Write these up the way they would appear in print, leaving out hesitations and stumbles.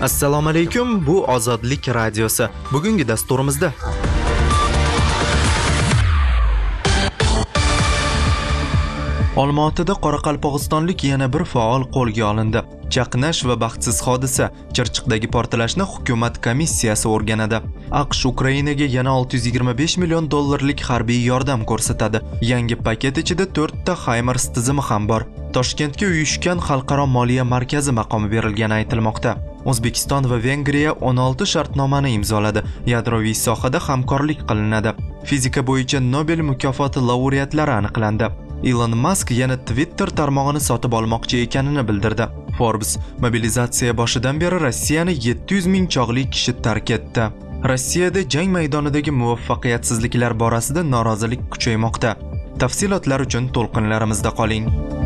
Assalomu alaykum, bu Ozodlik radiosi. Bugungi dasturimizda Olmaotada qoraqalpog'istonlik yana bir faol qo'lga olindi. Chaqnash va baxtsiz hodisa. Chirchiqdagi portlashni hukumat komissiyasi o'rganadi. AQSh Ukrainaga yana $625 million harbiy yordam ko'rsatadi. Yangi paket ichida 4 ta HIMARS tizimi ham bor. Toshkentga uyushgan xalqaro moliya markazi maqomi berilgani aytilmoqda. O'zbekiston va Vengriya 16 shartnomani imzoladi. Yadroviy sohada hamkorlik qilinadi. Fizika bo'yicha Nobel mukofoti laureatlari aniqlandi. Elon Musk yana Twitter tarmog'ini sotib olmoqchi ekanini bildirdi. Forbes mobilizatsiya boshidan beri Rossiyani 700 ming chog'li kishi tark etdi. Rossiyada jang maydonidagi muvaffaqiyatsizliklar borasida norozilik kuchaymoqda. Tafsilotlar uchun to'lqinlarimizda qoling.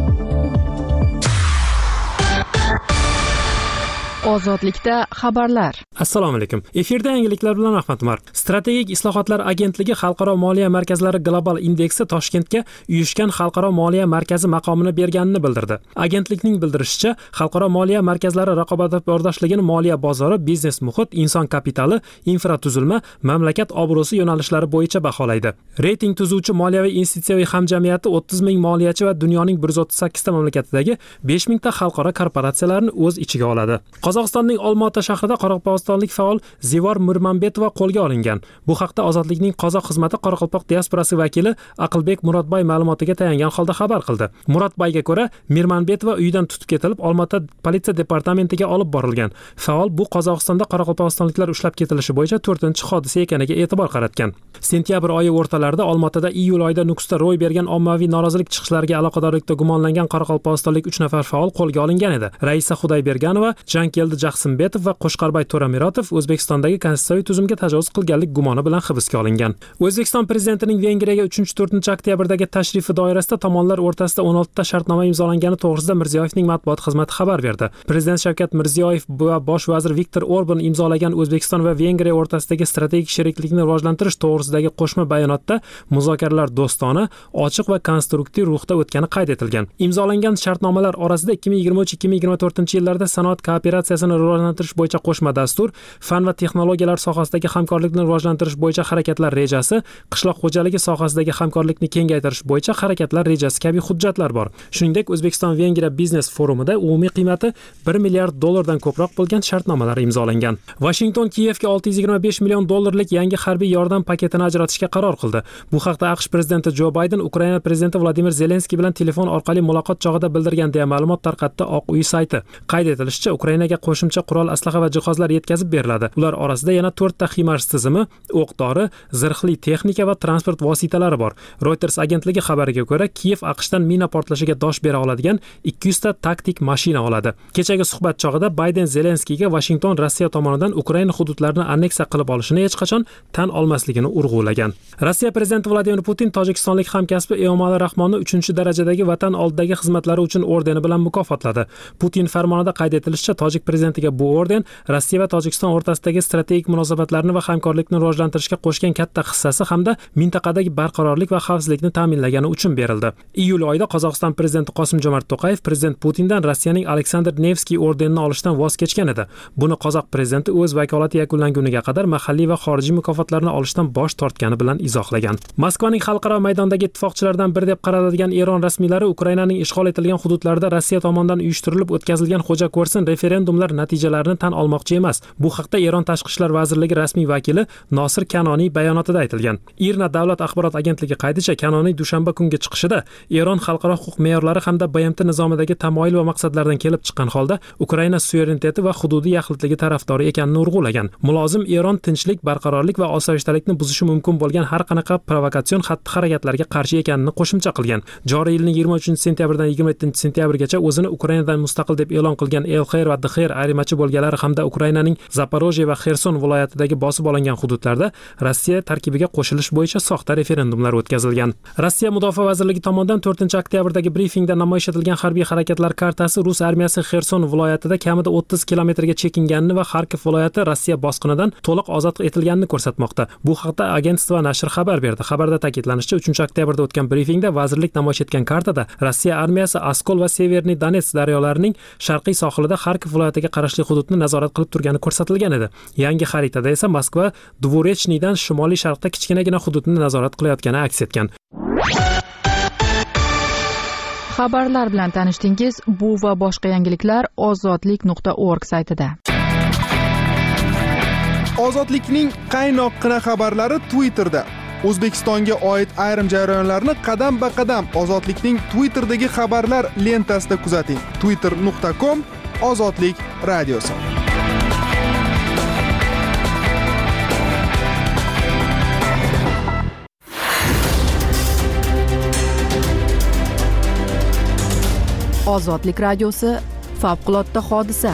Ozodlikda xabarlar. Assalomu alaykum. Efirda yangiliklar bilan Ahmad Umar. Strategik islohotlar agentligi Xalqaro moliya markazlari global indeksi Toshkentga uyushgan xalqaro moliya markazi maqomini berganini bildirdi. Agentlikning bildirishicha, xalqaro moliya markazlari raqobatbardorligini moliya bozori, biznes muhit, inson kapitali, infratuzilma, mamlakat obro'si yo'nalishlari bo'yicha baholaydi. Reyting tuzuvchi moliyaviy institutsiyaviy hamjamiyati 30 ming moliyachi va dunyoning 138 ta mamlakatidagi 5 ming ta xalqaro korporatsiyalarni o'z ichiga oladi. Qozog'istonning Olmaota shahrida qoraqalpog'istonlik faol Zivor Mirmanbetova qo'lga olingan. Bu haqda Ozodlikning qozoq xizmati Qoraqalpoq diasporasi vakili Aqlbek Murodbay ma'lumotiga tayangan holda xabar qildi. Murodbayga ko'ra, Mirmanbetova uyidan tutib ketilib, Olmaota politsiya departamentiga olib borilgan. Faol bu Qozog'istonda qoraqalpog'istonliklar ushlab ketilishi bo'yicha 4-hodisa ekaniga e'tibor qaratgan. Sentyabr oyi o'rtalarida Olmaotada iyul oyida Nukusda ro'y bergan ommaviy norozilik chiqishlariga aloqadorlikda gumonlangan qoraqalpog'istonlik 3 nafar faol qo'lga olingan edi. Raisa Xudayberganova, Jankeldi Jaxsimbetov va Qo'shqarbay To'ramirotov O'zbekistondagi konstitutsiyaviy tuzumga tajovuz qilganlik gumoni bilan hibsga olingan. O'zbekiston prezidentining Vengriyaga 3-4 oktyabrdagi tashrifi doirasida tomonlar o'rtasida 16 ta shartnoma imzolangani to'g'risida Mirziyoyevning matbuot xizmati xabar berdi. Prezident Shavkat Mirziyoyev va bosh vazir Viktor Orban imzolagan O'zbekiston va Vengriya o'rtasidagi strategik sheriklikni rivojlantirish to'g'risidagi qo'shma bayonotda muzokaralar do'stona, ochiq va konstruktiv ruhda o'tgani qayd etilgan. Imzolangan shartnomalar orasida 2023-2024 yillarda sanoat kooperatsiyasini rivojlantirish bo'yicha qo'shma dastur, fan va texnologiyalar sohasidagi hamkorlikni rivojlantirish bo'yicha harakatlar rejasi, qishloq xo'jaligi sohasidagi hamkorlikni kengaytirish bo'yicha harakatlar rejasi kabi hujjatlar bor. Shuningdek, O'zbekiston-Vengriya biznes forumida umumiy qiymati $1 milliard ko'proq bo'lgan shartnomalar imzolangan. Washington Kiyevga $625 million yangi harbiy yordam paketini ajratishga qaror qildi. Bu haqda AQSh prezidenti Jo Bayden Ukraina prezidenti Vladimir Zelenskiy bilan telefon orqali muloqot chog'ida bildirgan deya ma'lumot tarqatdi Oq uy sayti. Qayd etilishicha, Ukrainaga qo'shimcha qurol, aslaha va jihozlar yetkazib beriladi. Ular orasida yana 4 ta HIMARS tizimi, o'q-dori, zirhli texnika va transport vositalari bor. Reuters agentligi xabariga ko'ra, Kiyev AQShdan mina portlashiga dosh bera oladigan 200 ta taktik mashina oladi. Kechagi suhbat chog'ida Bayden Zelenskiyga Washington Rossiya tomonidan Ukraina hududlarini anneksiya qilib olishini hech qachon tan olmasligini urg'ulagan. Rossiya prezidenti Vladimir Putin tojikistonlik hamkasbi Emomali Rahmonni 3-darajadagi vatan oldidagi xizmatlari uchun ordeni bilan mukofotladi. Putin farmonida qayd etilishicha, tojik prezidentiga bu orden Rossiya va Tojikiston o'rtasidagi strategik munosabatlarni va hamkorlikni rivojlantirishga qo'shgan katta hissasi hamda mintaqadagi barqarorlik va xavfsizlikni ta'minlagani uchun berildi. Iyul oyida Qozog'iston prezidenti Qosim-Jomart To'qayev prezident Putindan Rossiyaning Aleksandr Nevskiy ordenini olishdan voz kechgan edi. Buni qozoq prezidenti o'z vakolati yakunlanguniga qadar mahalliy va xorijiy mukofotlarni olishdan bosh tortgani bilan izohlagan. Moskvaning xalqaro maydondagi ittifoqchilaridan biri deb qaraladigan Eron rasmiylari Ukrainaning ishg'ol etilgan hududlarida Rossiya tomonidan uyushtirilib o'tkazilgan xo'ja ko'rsin referendumlar natijalarini tan olmoqchi emas. Bu haqda Eron Tashqi ishlar vazirligi rasmiy vakili Nosir Kanoniy bayonotida aytilgan. IRNA davlat axborot agentligi qaydicha, Kanoniy dushanba kungi chiqishida Eron xalqaro huquq me'yorlari hamda BMT nizomidagi tamoyil va maqsadlardan kelib chiqqan holda Ukraina suvereniteti va hududiy yaxlitligi tarafdori ekanini urg'ulagan. Mulozim Eron tinchlik, barqarorlik va osoyishtalikni buzishi mumkin bo'lgan har qanaqa provokatsion xatti-harakatlarga qarshi ekanini qo'shimcha qilgan. Joriy yilning 23-sentyabrdan 27-sentyabrgacha o'zini Ukrainadan mustaqil deb e'lon qilgan El Xeyr va Dxeyr ayirmachi bo'lganlari hamda Ukrainaning Zaporojye va Xerson viloyatidagi bosib olingan hududlarda Rossiya tarkibiga qo'shilish bo'yicha soxta referendumlar o'tkazilgan. Rossiya Mudofaa vazirligi tomonidan 4-oktyabrdagi brifingda namoyish etilgan harbiy harakatlar kartasi Rus armiyasi Xerson viloyatida kamida 30 kilometrga chekinganini va Xarkov viloyati Rossiya bosqinidan to'liq ozod etilganini ko'rsatmoqda. Bu haqda agentство nashr xabar berdi. Xabarda ta'kidlanishicha, 3-oktyabrda o'tgan brifingda vazirlik namoyish etgan kartada Rossiya armiyasi Oskol va Severniy Donetsk daryolarining sharqiy sohilida Xarkov viloyatiga qarashli hududni nazorat qilib turgani ko'rsatilgan edi. Yangi xaritada esa Moskva Dvorechnydan shimoliy sharqda kichkinagina hududni nazorat qilayotgani aks etgan. Xabarlar bilan tanishdingiz. Bu va boshqa yangiliklar ozodlik.org saytida. Ozodlikning qaynoqqina xabarlari Twitterda. O'zbekistonga oid ayrim jarayonlarni qadam-ba-qadam Ozodlikning Twitterdagi xabarlar lentasida kuzating. twitter.com Ozodlik radiosi. Ozodlik radiosi favqulodda hodisa.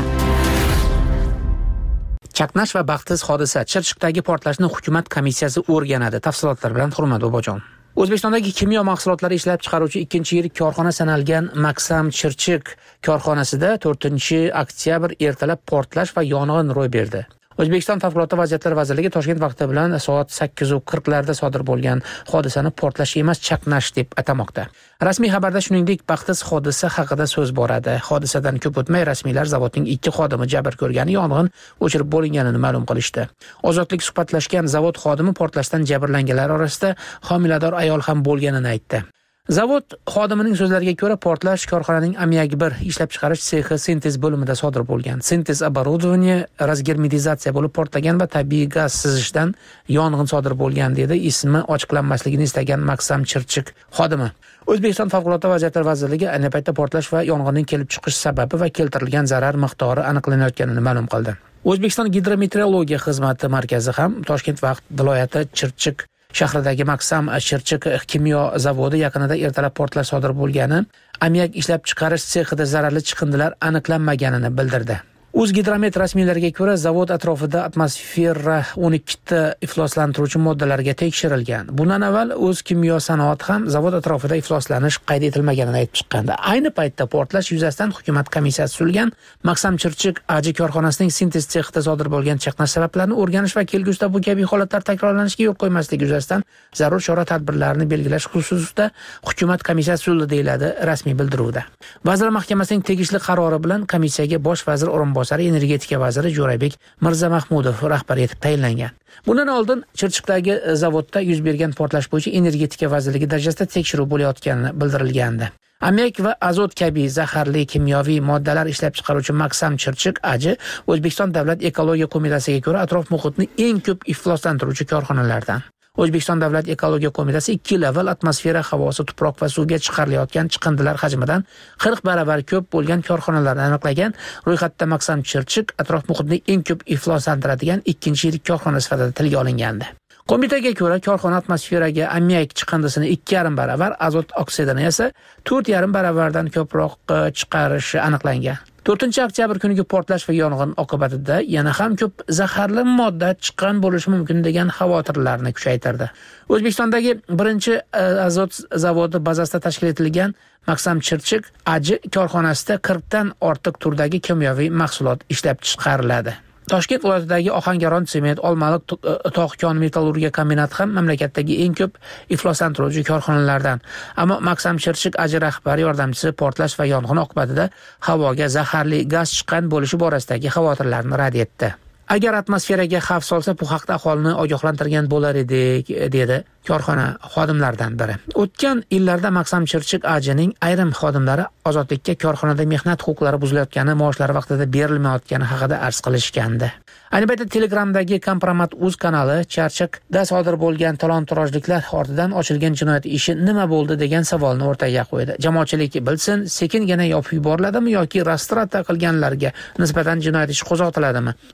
Chaqnash va baxtsiz hodisa. Chirchiqdagi portlashni hukumat komissiyasi o'rganadi. Tafsilotlar bilan Hurmat Bobojon. O'zbekistondagi kimyo mahsulotlari ishlab chiqaruvchi 2-yirik korxona sanalgan Maxam Chirchiq korxonasida 4-oktyabr ertalab portlash va yong'in ro'y berdi. O'zbekiston Favqulodda vaziyatlar vazirligi Toshkent vaqti bilan soat 8:40 sodir bo'lgan hodisani portlash emas, chaqnash deb atamoqda. Rasmiy xabarda shuningdek baxtsiz hodisa haqida so'z boradi. Hodisadan ko'p o'tmay rasmiylar zavodning 2 xodimi jabr ko'rgani, yong'in o'chirib bo'linganini ma'lum qilishdi. Ozodlik suhbatlashgan zavod xodimi portlashdan jabrlanganlar orasida homilador ayol ham bo'lganini aytdi. Zavod xodimining so'zlariga ko'ra, portlash korxonaning ammiak 1 ishlab chiqarish sexi sintez bo'limida sodir bo'lgan. Sintez оборудование razgermitizatsiya bo'lib portlagan va tabiiy gaz sizishdan yong'in sodir bo'lgan, dedi ismi ochiqlanmasligini istagan Maxam Chirchiq xodimi. O'zbekiston Favqulodda vaziyatlar vazirligi ayni paytda portlash va yong'inning kelib chiqish sababi va keltirilgan zarar miqdori aniqlanayotganini ma'lum qildi. O'zbekiston Gidrometeorologiya xizmati markazi ham Toshkent viloyati Chirchiq shahridagi Maxam Chirchiq kimyo zavodi yaqinida ertalab portlash sodir bo'lgani, ammiak ishlab chiqarish sexida zararli chiqindilar aniqlanmaganini bildirdi. O'zgidromet rasmiylariga ko'ra, zavod atrofida atmosfera 12 ta ifloslantiruvchi moddalarga tekshirilgan. Bundan avval O'zkimyo sanoat ham zavod atrofida ifloslanish qayd etilmaganini aytib chiqqandi. Ayni paytda portlash yuzasidan hukumat komissiyasi tuzilgan. Maxam Chirchiq AJ korxonasining sintez sexida sodir bo'lgan chaqnash sabablarini o'rganish va kelgusida bu kabi holatlar takrorlanishiga yo'l qo'ymaslik yuzasidan zarur chora-tadbirlarni belgilash xususida hukumat komissiyasi tuzildi, deyiladi rasmiy bildiruvda. Vazirlar Mahkamasining tegishli qarori bilan komissiyaga bosh vazir o'rinbosari energetika vaziri Jo'rabek Mirzamahmudov rahbar etib tayinlangan. Bundan oldin Chirchiqdagi zavodda yuz bergan portlash bo'yicha energetika vazirligi darajasida tekshiruv bo'layotgani bildirilgandi. Ammiak va azot kabi zaharli kimyoviy moddalar ishlab chiqaruvchi Maxam Chirchiq AJ O'zbekiston Davlat ekologiya qo'mitasiga ko'ra atrof muhitni eng ko'p ifloslantiruvchi korxonalardan. O'zbekiston Davlat ekologiya qo'mitasi 2 yil avval atmosfera havosi, tuproq va suvga chiqarilayotgan chiqindilar hajmidan 40 barobar ko'p bo'lgan korxonalarni aniqlagan. Ro'yxatda Maxam Chirchiq atrof muhitni eng ko'p ifloslantiradigan 2-yirik korxona sifatida tilga olingandi. Qo'mitaga ko'ra, korxona atmosferaga ammiak chiqindisini 2,5 barobar, azot oksidini esa 4,5 barobardan ko'proq chiqarishi aniqlangan. 4-oktyabr kuniga portlash va yong'in oqibatida yana ham ko'p zaharli modda chiqqan bo'lishi mumkin degan xavotirlarni kuchaytirdi. O'zbekistondagi birinchi azot zavodi bazasida tashkil etilgan Maxam Chirchiq AJ korxonasida 40 dan ortiq turdagi kimyoviy mahsulot ishlab chiqariladi. Toshkent viloyatidagi Ohangaron sement, Olmaliq tog' metallurgiya kombinati ham mamlakatdagi eng ko'p ifloslantiruvchi korxonalardan. Ammo Maxam Chirchiq AJ rahbari yordamchisi portlash va yong'in oqibatida havoga zaharli gaz chiqqan bo'lishi borasidagi xavotirlarni rad etdi. Agar atmosferaga xavf solsa, bu haqda aholini ogohlantirgan bo'lar edik, dedi korxona xodimlaridan biri. O'tgan yillarda Maxam Chirchiq AJning ayrim xodimlari ozodlikka korxonada mehnat huquqlari buzilayotgani, maoshlari vaqtida berilmayotgani haqida arz qilishgandi. Ayni paytda Telegramdagi Kompromat.uz kanali Chirchiqda sodir bo'lgan talon-torojliklar ortidan ochilgan jinoyat ishi nima bo'ldi degan savolni o'rtaga qo'ydi. Jamoatchilik bilsin, sekingina yopib yuboriladimi yoki rastrata qilganlarga nisbatan jinoyat ishi qo'zg'atiladimi? Bu yong'in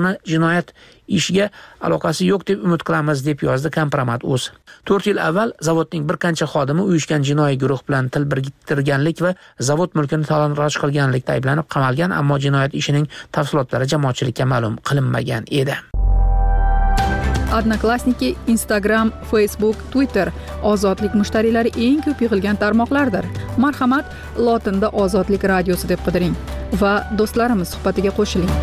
guvohini jinoyat ishiga aloqasi yo'q deb umid qilamiz, deb yozdi Kompromat.uz. 4 yil avval zavodning bir qancha xodimi uyushgan jinoiy guruh bilan til biriktirganlik va zavod mulkini talon-taroj qilganlikda ayblanib qamalgan, ammo jinoyat ishining tafsilotlari jamoatchilikka ma'lum qilinmagan edi. Odnoklassniki, Instagram, Facebook, Twitter ozodlik mushtariylari eng ko'p yig'ilgan tarmoqlardir. Marhamat, lotinda Ozodlik radiosi deb qidiring va do'stlarimiz suhbatiga qo'shiling.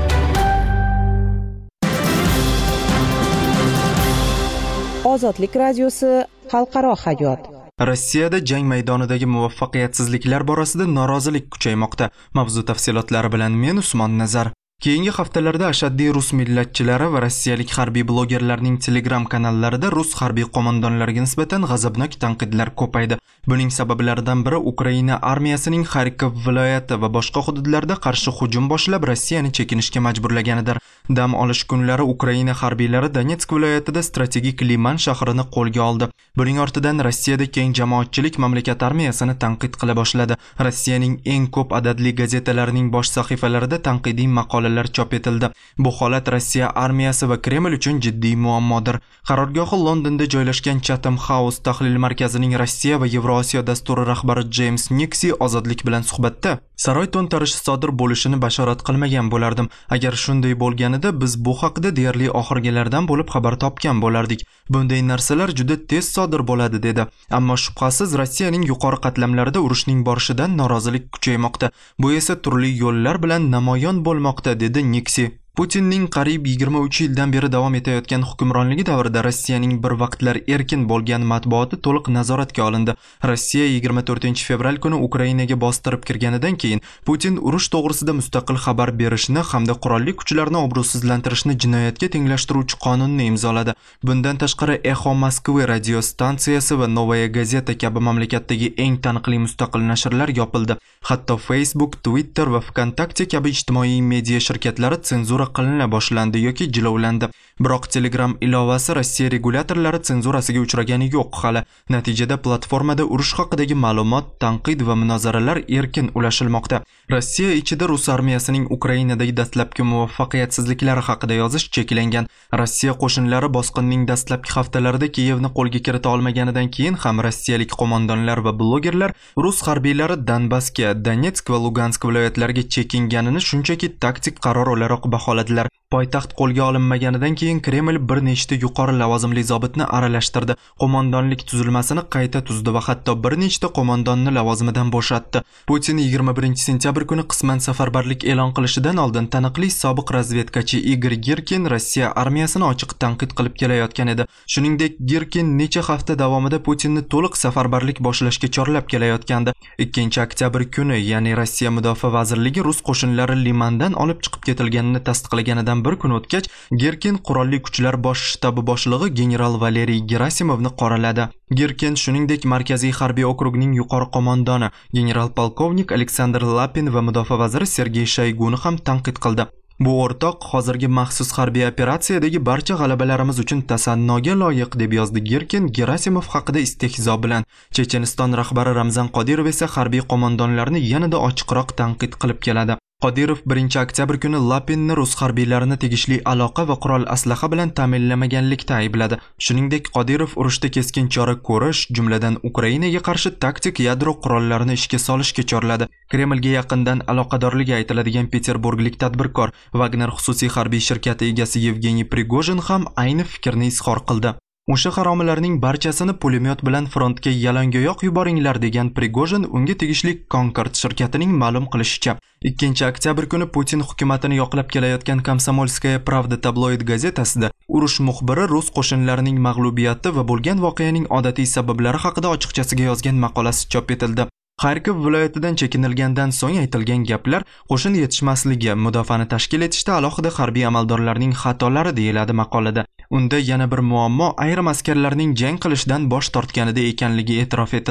Ozodlik radiosi xalqaro hayot. Rossiyada jang maydonidagi muvaffaqiyatsizliklar borasida norozilik kuchaymoqda. Mavzu tafsilotlari bilan men Usmon Nazar. Keyingi haftalarda ashaddiy rus millatchilari va rossiyalik harbiy blogerlarning Telegram kanallarida rus harbiy qo'mondonlariga nisbatan g'azabnok tanqidlar ko'paydi. Buning sabablaridan biri Ukraina armiyasining Kharkiv viloyati va boshqa hududlarda qarshi hujum boshlab Rossiyani chekinishga majburlaganidir. Dam olish kunlari Ukraina harbiylari Donetsk viloyatida strategik Liman shahrini qo'lga oldi. Buning ortidan Rossiyada keng jamoatchilik mamlakat armiyasini tanqid qila boshladi. Rossiyaning eng ko'p adadli gazetalarining bosh sahifalarida tanqidiy maqolalar chop etildi. Bu holat Rossiya armiyasi va Kreml uchun jiddiy muammodir. Qarorgohi Londonda joylashgan Chatham House tahlil markazining Rossiya va Yevrosiyo dasturi rahbari James Nixi ozodlik bilan suhbatda saroy to'ntarishi sodir bo'lishini bashorat qilmagan bo'lardim. Agar shunday bo'lganida biz bu haqida deyarli oxirgilardan bo'lib xabar topgan bo'lardik. Bunday narsalar juda tez sodir bo'ladi dedi. Ammo shubhasiz Rossiyaning yuqori qatlamlarida urushning borishidan norozilik kuchaymoqda. Bu esa turli yo'llar bilan namoyon bo'lmoqda dedi Nixi. Putinning qariyb 23 yildan beri davom etayotgan hukmronligi davrida Rossiyaning bir vaqtlar erkin bo'lgan matbuoti to'liq nazoratga olindi. Rossiya 24-fevral kuni Ukrainaga bostirib kirganidan keyin Putin urush to'g'risida mustaqil xabar berishni hamda qurolli kuchlarni obro'sizlantirishni jinoyatga tenglashtiruvchi qonunni imzoladi. Bundan tashqari Echo Moskva radio stansiyasi va Novaya Gazeta kabi mamlakatdagi eng taniqli mustaqil nashrlar yopildi. Hatto Facebook, Twitter va Vkontakte kabi ijtimoiy media shirkatlari senzura qilina boshlandi yoki jilovlandi. Biroq Telegram ilovasi Rossiya regulyatorlari senzurasiga uchragani yo'q hali. Natijada platformada urush haqidagi ma'lumot, tanqid va munozaralar erkin ulashilmoqda. Rossiya ichida rus armiyasining Ukrainadagi dastlabki muvaffaqiyatsizliklari haqida yozish cheklangan. Rossiya qo'shinlari bosqinning dastlabki haftalarida Kiyevni qo'lga kirita olmaganidan keyin ham rossiyalik qo'mondonlar va blogerlar rus harbiylari Donbassga, Donetsk va Lugansk viloyatlariga chekinganini shunchaki taktik qaror o'laroq baholadilar. Poytaxt qo'lga olinmaganidan keyin Kreml bir nechta yuqori lavozimli zobitni aralashtirdi. Qo'mondonlik tuzilmasini qayta tuzdi va hatto bir nechta qo'mondonni lavozimidan bo'shatdi. Putin 21-sentyabr kuni qisman safarbarlik e'lon qilishidan oldin taniqli sobiq razvedkachi Igor Girkin Rossiya armiyasini ochiq tanqid qilib kelayotgan edi. Shuningdek, Girkin necha hafta davomida Putinni to'liq safarbarlik boshlashga chorlab kelayotgandi. 2-oktyabr kuni, ya'ni Rossiya mudofaa vazirligi rus qo'shinlari Limandan olib chiqib ketilganini tasdiqlaganidan bir kun o'tgach, Girkin qurolli kuchlar bosh shtabi boshlig'i general Valeriy Gerasimovni qoraladi. Girkin shuningdek Markaziy harbiy okrugning yuqori qo'mondoni general-polkovnik Aleksandr Lapin va mudofaa vaziri Sergey Shayguni ham tanqid qildi. Bu o'rtoq hozirgi maxsus harbiy operatsiyadagi barcha g'alabalarimiz uchun tasannoga loyiq deb yozdi Girkin Gerasimov haqida istehzo bilan. Checheniston rahbari Ramzan Qodirov esa harbiy qo'mondonlarni yanada ochiqroq tanqid qilib keladi. Qodirov 1-oktyabr kuni Lapinni rus harbiylarini tegishli aloqa va qurol aslaha bilan ta'minlamaganlikda aybladi. Shuningdek, Qodirov urushda keskin chora ko'rish, jumladan Ukrainaga qarshi taktik yadro qurollarini ishga solishga chorladi. Kremlga yaqindan aloqadorligi aytiladigan peterburglik tadbirkor Wagner xususiy harbiy shirkati egasi Yevgeniy Prigojin ham ayni fikrni izhor qildi. O'sha haromilarning barchasini pulemyot bilan frontga yalangoyoq yuboringlar degan Prigojin unga tegishli Concord shirkatining ma'lum qilishicha, 2-oktyabr kuni Putin hukumatini yoqlab kelayotgan Komsomolskaya Pravda tabloid gazetasida urush muxbiri rus qo'shinlarining mag'lubiyati va bo'lgan voqeaning odatiy sabablari haqida ochiqchasiga yozgan maqolasi chop etildi. Kharkiv viloyatidan chekinilgandan so'ng aytilgan gaplar qo'shin yetishmasligi, mudofaani tashkil etishda alohida harbiy amaldorlarning xatolari deyiladi maqolada. Unda yana bir muammo ayrim askarlarning jang qilishdan bosh tortganida ekanligi e'tirof etildi.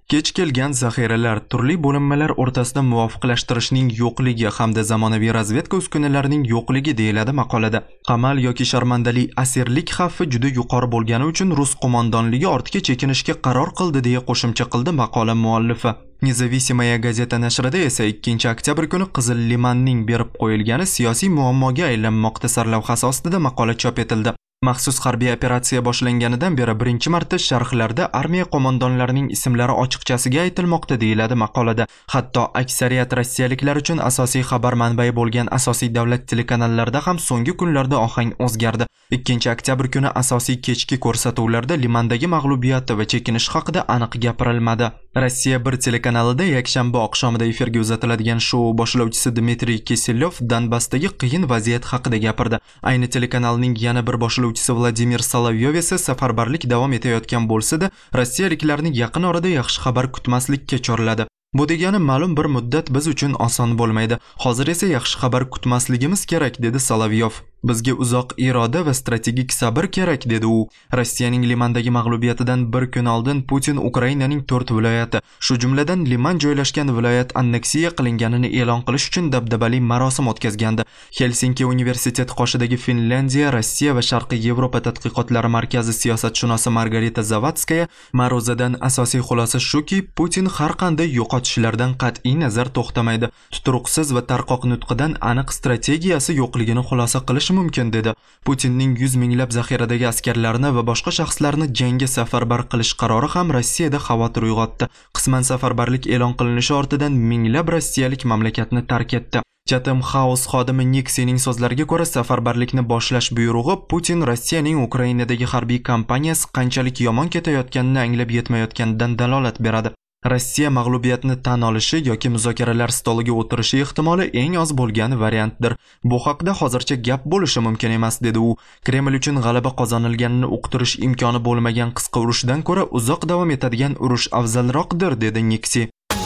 Kech kelgan zaxiralar, turli bo'linmalar o'rtasida muvofiqlashtirishning yo'qligi hamda zamonaviy razvedka uskunalarining yo'qligi deyiladi maqolada. Qamal yoki sharmandalik, asirlik xavfi juda yuqori bo'lgani uchun rus qo'mondonligi ortga chekinishga qaror qildi deya qo'shimcha qildi maqola muallifi. Nezavisimaya gazeta nashrida esa 2 oktyabr kuni Qizil limanning berib qo'yilgani siyosiy muammoga aylanmoqda sarlavhasi ostida maqola chop etildi. Maxsus harbiy operatsiya boshlanganidan beri birinchi marta sharhlarda armiya qo'mondonlarining ismlari ochiqchasiga aytilmoqda deyiladi maqolada. Hatto aksariyat rossiyaliklar uchun asosiy xabar manbai bo'lgan asosiy davlat telekanallarida ham so'nggi kunlarda ohang o'zgardi. 2 oktyabr kuni asosiy kechki ko'rsatuvlarda limandagi mag'lubiyati va chekinish haqida aniq gapirilmadi. Rossiya 1 telekanalida yakshanba oqshomida efirga uzatiladigan shou boshlovchisi Dmitriy Kiselyov Donbassdagi qiyin vaziyat haqida gapirdi. Ayni telekanalning yana bir boshlovchisi Vladimir Solovyov esa safarbarlik davom etayotgan bo'lsa-da, rossiyaliklarni yaqin orada yaxshi xabar kutmaslikka chorladi. Bu degani ma'lum bir muddat biz uchun oson bo'lmaydi. Hozir esa yaxshi xabar kutmasligimiz kerak, dedi Solovyov. Bizga uzoq iroda va strategik sabr kerak, dedi u. Rossiyaning Limandagi mag'lubiyatidan bir kun oldin Putin Ukrainaning 4 viloyati, shu jumladan Liman joylashgan viloyat anneksiya qilinganini e'lon qilish uchun dabdabali marosim o'tkazgandi. Helsinki universitet qoshidagi Finlandiya, Rossiya va Sharqiy Yevropa tadqiqotlari markazi siyosatshunosi Margarita Zavatskaya ma'ruzadan asosiy xulosa shuki, Putin har qanday yo'qotishlardan qat'iy nazar to'xtamaydi. Tuturuqsiz va tarqoq nutqidan aniq strategiyasi yo'qligini xulosa qilish mumkin, dedi. Putinning 100 minglab zaxiradagi askarlarni va boshqa shaxslarni jangga safarbar qilish qarori ham Rossiyada xavotir uyg'otdi. Qisman safarbarlik e'lon qilinishi ortidan minglab rossiyalik mamlakatni tark etdi. Chatham House xodimi Niksining so'zlariga ko'ra, safarbarlikni boshlash buyrug'i Putin Rossiyaning Ukrainadagi harbiy kampaniyasi qanchalik yomon ketayotganini anglab yetmayotganidan dalolat beradi. Rossiya mag'lubiyatni tan olishi yoki muzokaralar stoliga o'tirishi ehtimoli eng oz bo'lgan variantdir. Bu haqda hozircha gap bo'lishi mumkin emas, dedi u. Kreml uchun g'alaba qozonilganini uqtirish imkoni bo'lmagan qisqa urushdan ko'ra uzoq davom etadigan urush afzalroqdir, dedi Niksi.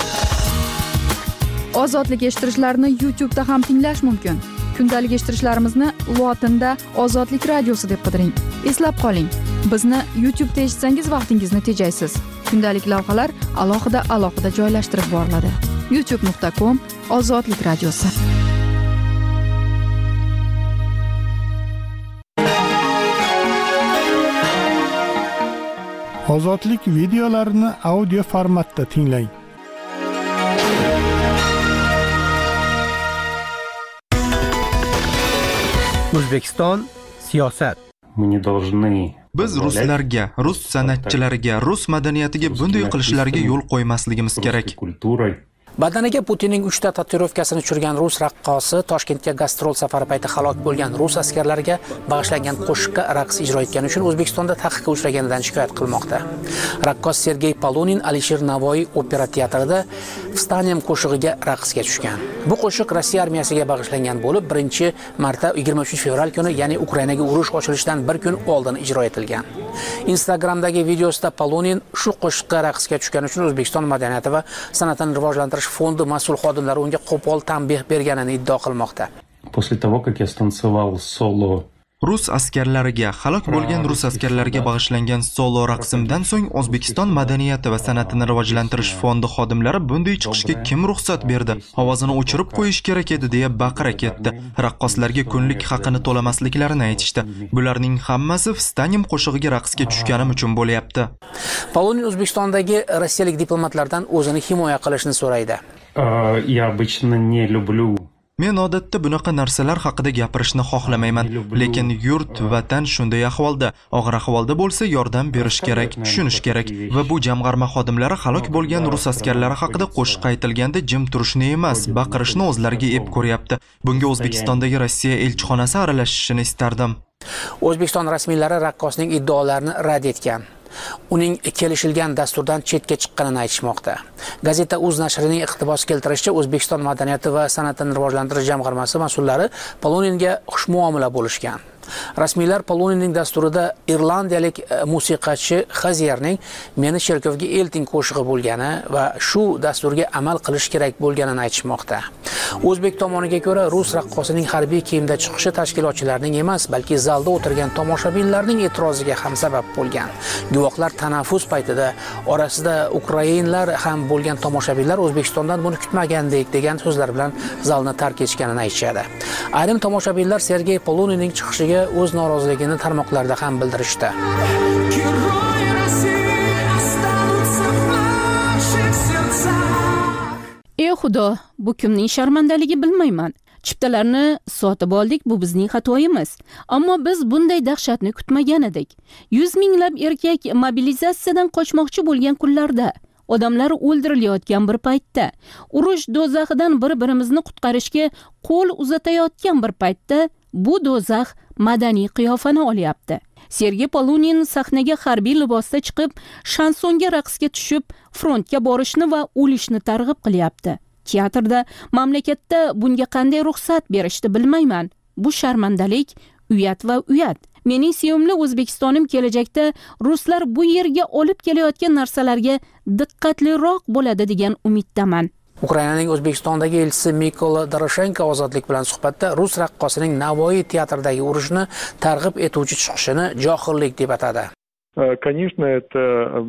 Ozodlik eshittirishlarni YouTube'da ham tinglash mumkin. Kundalik eshittirishlarimizni lotinda Ozodlik radiosi deb qidiring. Eslab qoling, bizni YouTube'da eshitsangiz vaqtingizni tejaysiz. Kundalik lavhalar alohida joylashtirib boriladi. youtube.com/Ozodlik radiosi. Ozodlik videolarini audio formatda tinglang. O'zbekiston siyosat. Biz ruslarga, rus san'atchilariga, rus madaniyatiga bunday qilishlarga yo'l qo'ymasligimiz kerak. Badaniga Putinning 3 ta tatuirovkasini tushirgan rus raqqosi Toshkentga gastrol safari payti halok bo'lgan rus askarlariga bag'ishlangan qo'shiqqa raqs ijro etgani uchun O'zbekistonda taqiqqa uchraganidan shikoyat qilmoqda. Raqqos Sergey Polunin Alisher Navoiy opera teatrida Vstanem qo'shig'iga raqsga tushgan. Bu qo'shiq Rossiya armiyasiga bag'ishlangan bo'lib, birinchi marta 23 fevral kuni, ya'ni Ukrainaga urush ochilishidan bir kun oldin ijro etilgan. Instagramdagi videosida Polunin shu qo'shiqqa raqsga tushgani uchun O'zbekiston madaniyati va san'atini rivojlantirish fondi mas'ul xodimlari unga qo'pol tanbeh berganini iddao qilmoqda. Rus askarlariga, halok bo'lgan rus askarlariga bag'ishlangan solo raqsimdan so'ng O'zbekiston madaniyati va san'atini rivojlantirish fondi xodimlari bunday chiqishga kim ruxsat berdi? Ovozini o'chirib qo'yish kerak edi, deya baqira ketdi. Raqqoslarga kunlik haqini to'lamasliklarini aytishdi. Bularning hammasi Vstanem qo'shig'iga raqsga tushganim uchun bo'lyapti. Polunin O'zbekistondagi rossiyalik diplomatlardan o'zini himoya qilishni so'raydi. Men odatda bunaqa narsalar haqida gapirishni xohlamayman, lekin yurt, vatan shunday ahvolda, og'ir ahvolda bo'lsa yordam berish kerak, tushunish kerak va bu jamg'arma xodimlari halok bo'lgan rus askarlari haqida qo'shiq aytilganda jim turishni emas, baqirishni o'zlariga ep ko'ryapti. Bunga O'zbekistondagi Rossiya elchixonasi aralashishini istardim. O'zbekiston rasmiylari raqqosning iddaolarini rad etgan. Uning kelishilgan dasturdan chetga chiqqanini aytishmoqda. Gazeta Uz nashrining iqtibos keltirishicha, O'zbekiston madaniyati va san'atini rivojlantirish jamg'armasi mas'ullari Poluninga xushmuomala bo'lishgan. Rasmiylar Poluninning dasturida irlandiyalik musiqachi Xazerning "Meni cherkovga elting" qo'shig'i bo'lgani va shu dasturga amal qilish kerak bo'lganini aytishmoqda. O'zbek tomoniga ko'ra, rus raqqosining harbiy kiyimda chiqishi tashkilotchilarning emas, balki zalda o'tirgan tomoshabinlarning e'tiroziga ham sabab bo'lgan. Guvohlar tanaffus paytida orasida ukrainlar ham bo'lgan tomoshabinlar O'zbekistondan buni kutmagandik degan so'zlar bilan zalni tark etishganini aytishadi. Ayrim tomoshabinlar Sergey Poluninning chiqishiga o'z noroziligini tarmoqlarda ham bildirishdi. Ey Xudo, bu kimning sharmandaligi bilmayman. Chiptalarni sotib oldik, bu bizning xatoyimiz. Ammo biz bunday dahshatni kutmagan edik. 100 minglab erkak mobilizatsiyadan qochmoqchi bo'lgan kunlarda, odamlar o'ldirilayotgan bir paytda, urush do'zaxidan bir-birimizni qutqarishga qo'l uzatayotgan bir paytda bu do'zax madaniy qiyofani olyapti. Sergey Polunin sahnaga harbiy libosda chiqib, shansonga raqsga tushib, frontga borishni va o'lishni targ'ib qilyapti. Teatrda, mamlakatda bunga qanday ruxsat berishni bilmayman. Bu sharmandalik, uyat va uyat. Mening sevimli O'zbekistonim kelajakda ruslar bu yerga olib kelayotgan narsalarga diqqatliroq bo'ladi degan umiddaman. Ukrainaning O'zbekistondagi elchisi Mykola Doroshenko ozodlik bilan suhbatda rus raqqosining Navoiy teatridagi urushni targ'ib etuvchi chiqishini johillik deb atadi. Конечно, это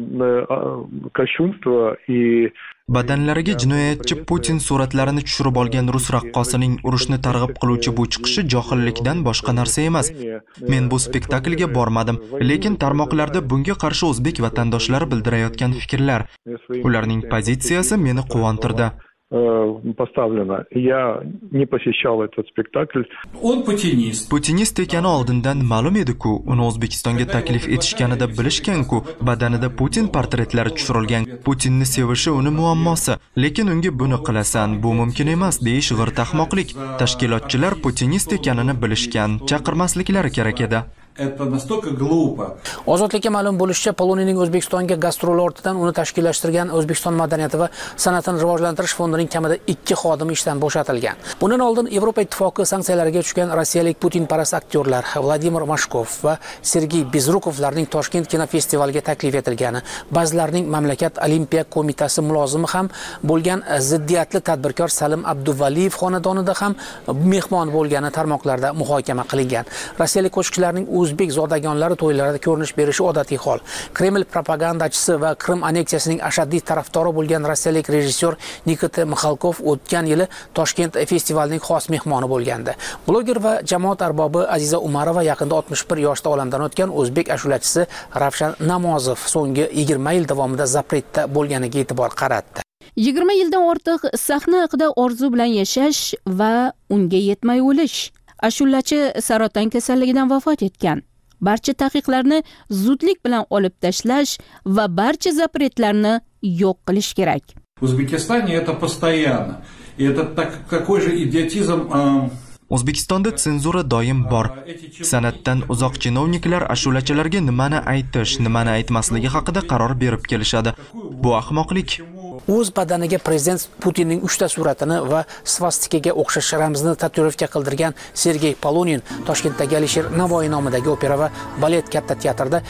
кощунство и Badanlariga jinoyatchi Putin suratlarini tushirib olgan rus raqqosining urushni targ'ib qiluvchi bu chiqishi johillikdan boshqa narsa emas. Men bu spektaklga bormadim, lekin tarmoqlarda bunga qarshi o'zbek vatandoshlari bildirayotgan fikrlar, ularning pozitsiyasi meni quvontirdi. Поставлено. Я не посещал этот спектакль. Он путинист. Putinist ekani oldindan ma'lum edi-ku, uni O'zbekistonga taklif etishganida bilishgan-ku, badanida Putin portretlari tushirilgan. Putinni sevishi uni muammosi, lekin unga buni qilasan, bu mumkin emas deyish g'irt ahmoqlik. Tashkilotchilar Putinist ekanini bilishgan, chaqirmasliklari kerak edi. Это настолько глупо. Ozodlikka ma'lum bo'lishicha, Poloniyaning O'zbekistonga gastrol ortidan uni tashkillashtirgan O'zbekiston madaniyati va san'atini rivojlantirish fondining kamida 2 xodimi ishdan bo'shatilgan. Bundan oldin Yevropa Ittifoqi sanksiyalarga tushgan rossiyalik Putin-parast aktyorlar Vladimir Mashkov va Sergey Bezrukovlarning Toshkent kinofestivaliga taklif etilgani, ba'zilarining mamlakat Olimpiya qo'mitasi mulozimi ham bo'lgan ziddiyatli tadbirkor Salim Abduvaliyev xonadonida ham mehmon bo'lgani tarmoqlarda muhokama qilingan. Rossiyalik qo'shiqchilarning o'zbek zodagonlari to'ylarida ko'rinish berishi odatiy hol. Kreml propagandachisi va Qrim anneksiyasining ashaddiy tarafdori bo'lgan rossiyalik rejissyor Nikita Mixalkov o'tgan yili Toshkent festivalining xos mehmoni bo'lgandi. Bloger va jamoat arbobi Aziza Umarova yaqinda 61 yoshda olamdan o'tgan o'zbek ashulachisi Ravshan Namozov so'nggi 20 yil davomida zapretda bo'lganiga e'tibor qaratdi. 20 yildan ortiq sahna haqida orzu bilan yashash va unga yetmay o'lish. Ashulachi saraton kasalligidan vafot etgan. Barcha taqiqlarni zudlik bilan olib tashlash va barcha zapretlarni yo'q qilish kerak. В Узбекистане это постоянно. И это такой же идиотизм. O'zbekistonda senzura doim bor. San'atdan uzoq chinovniklar ashulachilarga nimani aytish, nimani aytmasligi haqida qaror berib kelishadi. Bu ahmoqlik. O'z badaniga prezident Putinning 3 ta suratini va svastikaga o'xshash ramzni tatuirovka qildirgan Sergey Polunin Toshkentdagi Alisher Navoiy nomidagi opera va balet katta teatrda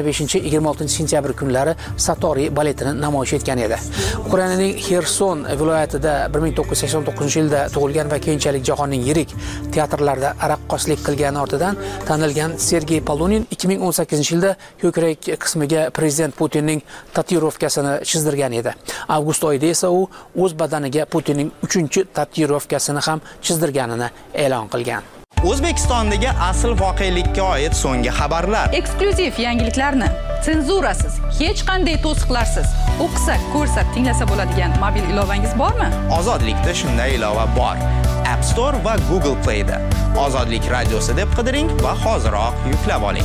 25-26 sentyabr kunlari Satori baletini namoyish etgan edi. Ukrainaning Xerson viloyatida 1989-yilda tug'ilgan va keyinchalik jahonning yirik teatrlarda raqqoslik qilgani ortidan tanilgan Sergey Polunin 2018-yilda ko'krak qismiga prezident Putinning tatuirovkasini chizdirgan edi. Avgust oyida esa u o'z badaniga Putinning 3-tatuirovkasini ham chizdirganini e'lon qilgan. O'zbekistondagi asl voqelikka oid so'nggi xabarlar. Eksklyuziv yangiliklarni senzurasiz, hech qanday to'siqlarsiz o'qisa, ko'rsa, tinglasa bo'ladigan mobil ilovangiz bormi? Ozodlikda shunday ilova bor. App Store va Google Play da. Ozodlik radiosi deb qidiring va hoziroq yuklab oling.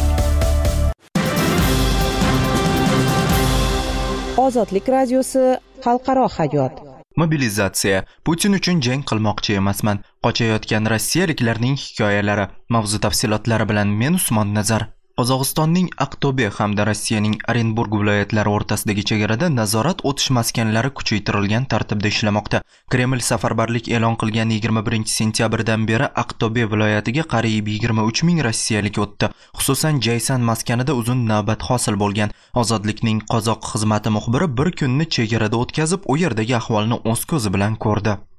Ozodlik radiosi xalqaro hayot. Mobilizatsiya. Putin uchun jang qilmoqchi emasman. Qochayotgan rossiyaliklarning hikoyalari. Mavzu tafsilotlari bilan men Usmon Nazar. Qozog'istonning Aqto'be hamda Rossiyaning Orenburg viloyatlari o'rtasidagi chegarada nazorat o'tish maskanlari kuchaytirilgan tartibda ishlamoqda. Kreml safarbarlik e'lon qilgan 21-sentyabrdan beri Aqto'be viloyatiga qariyb 23 ming rossiyalik o'tdi. Xususan Jaysan maskanida uzun navbat hosil bo'lgan. Ozodlikning qozoq xizmati muxbiri bir kunni chegarada o'tkazib, u yerdagi ahvolni o'z ko'zi bilan ko'rdi.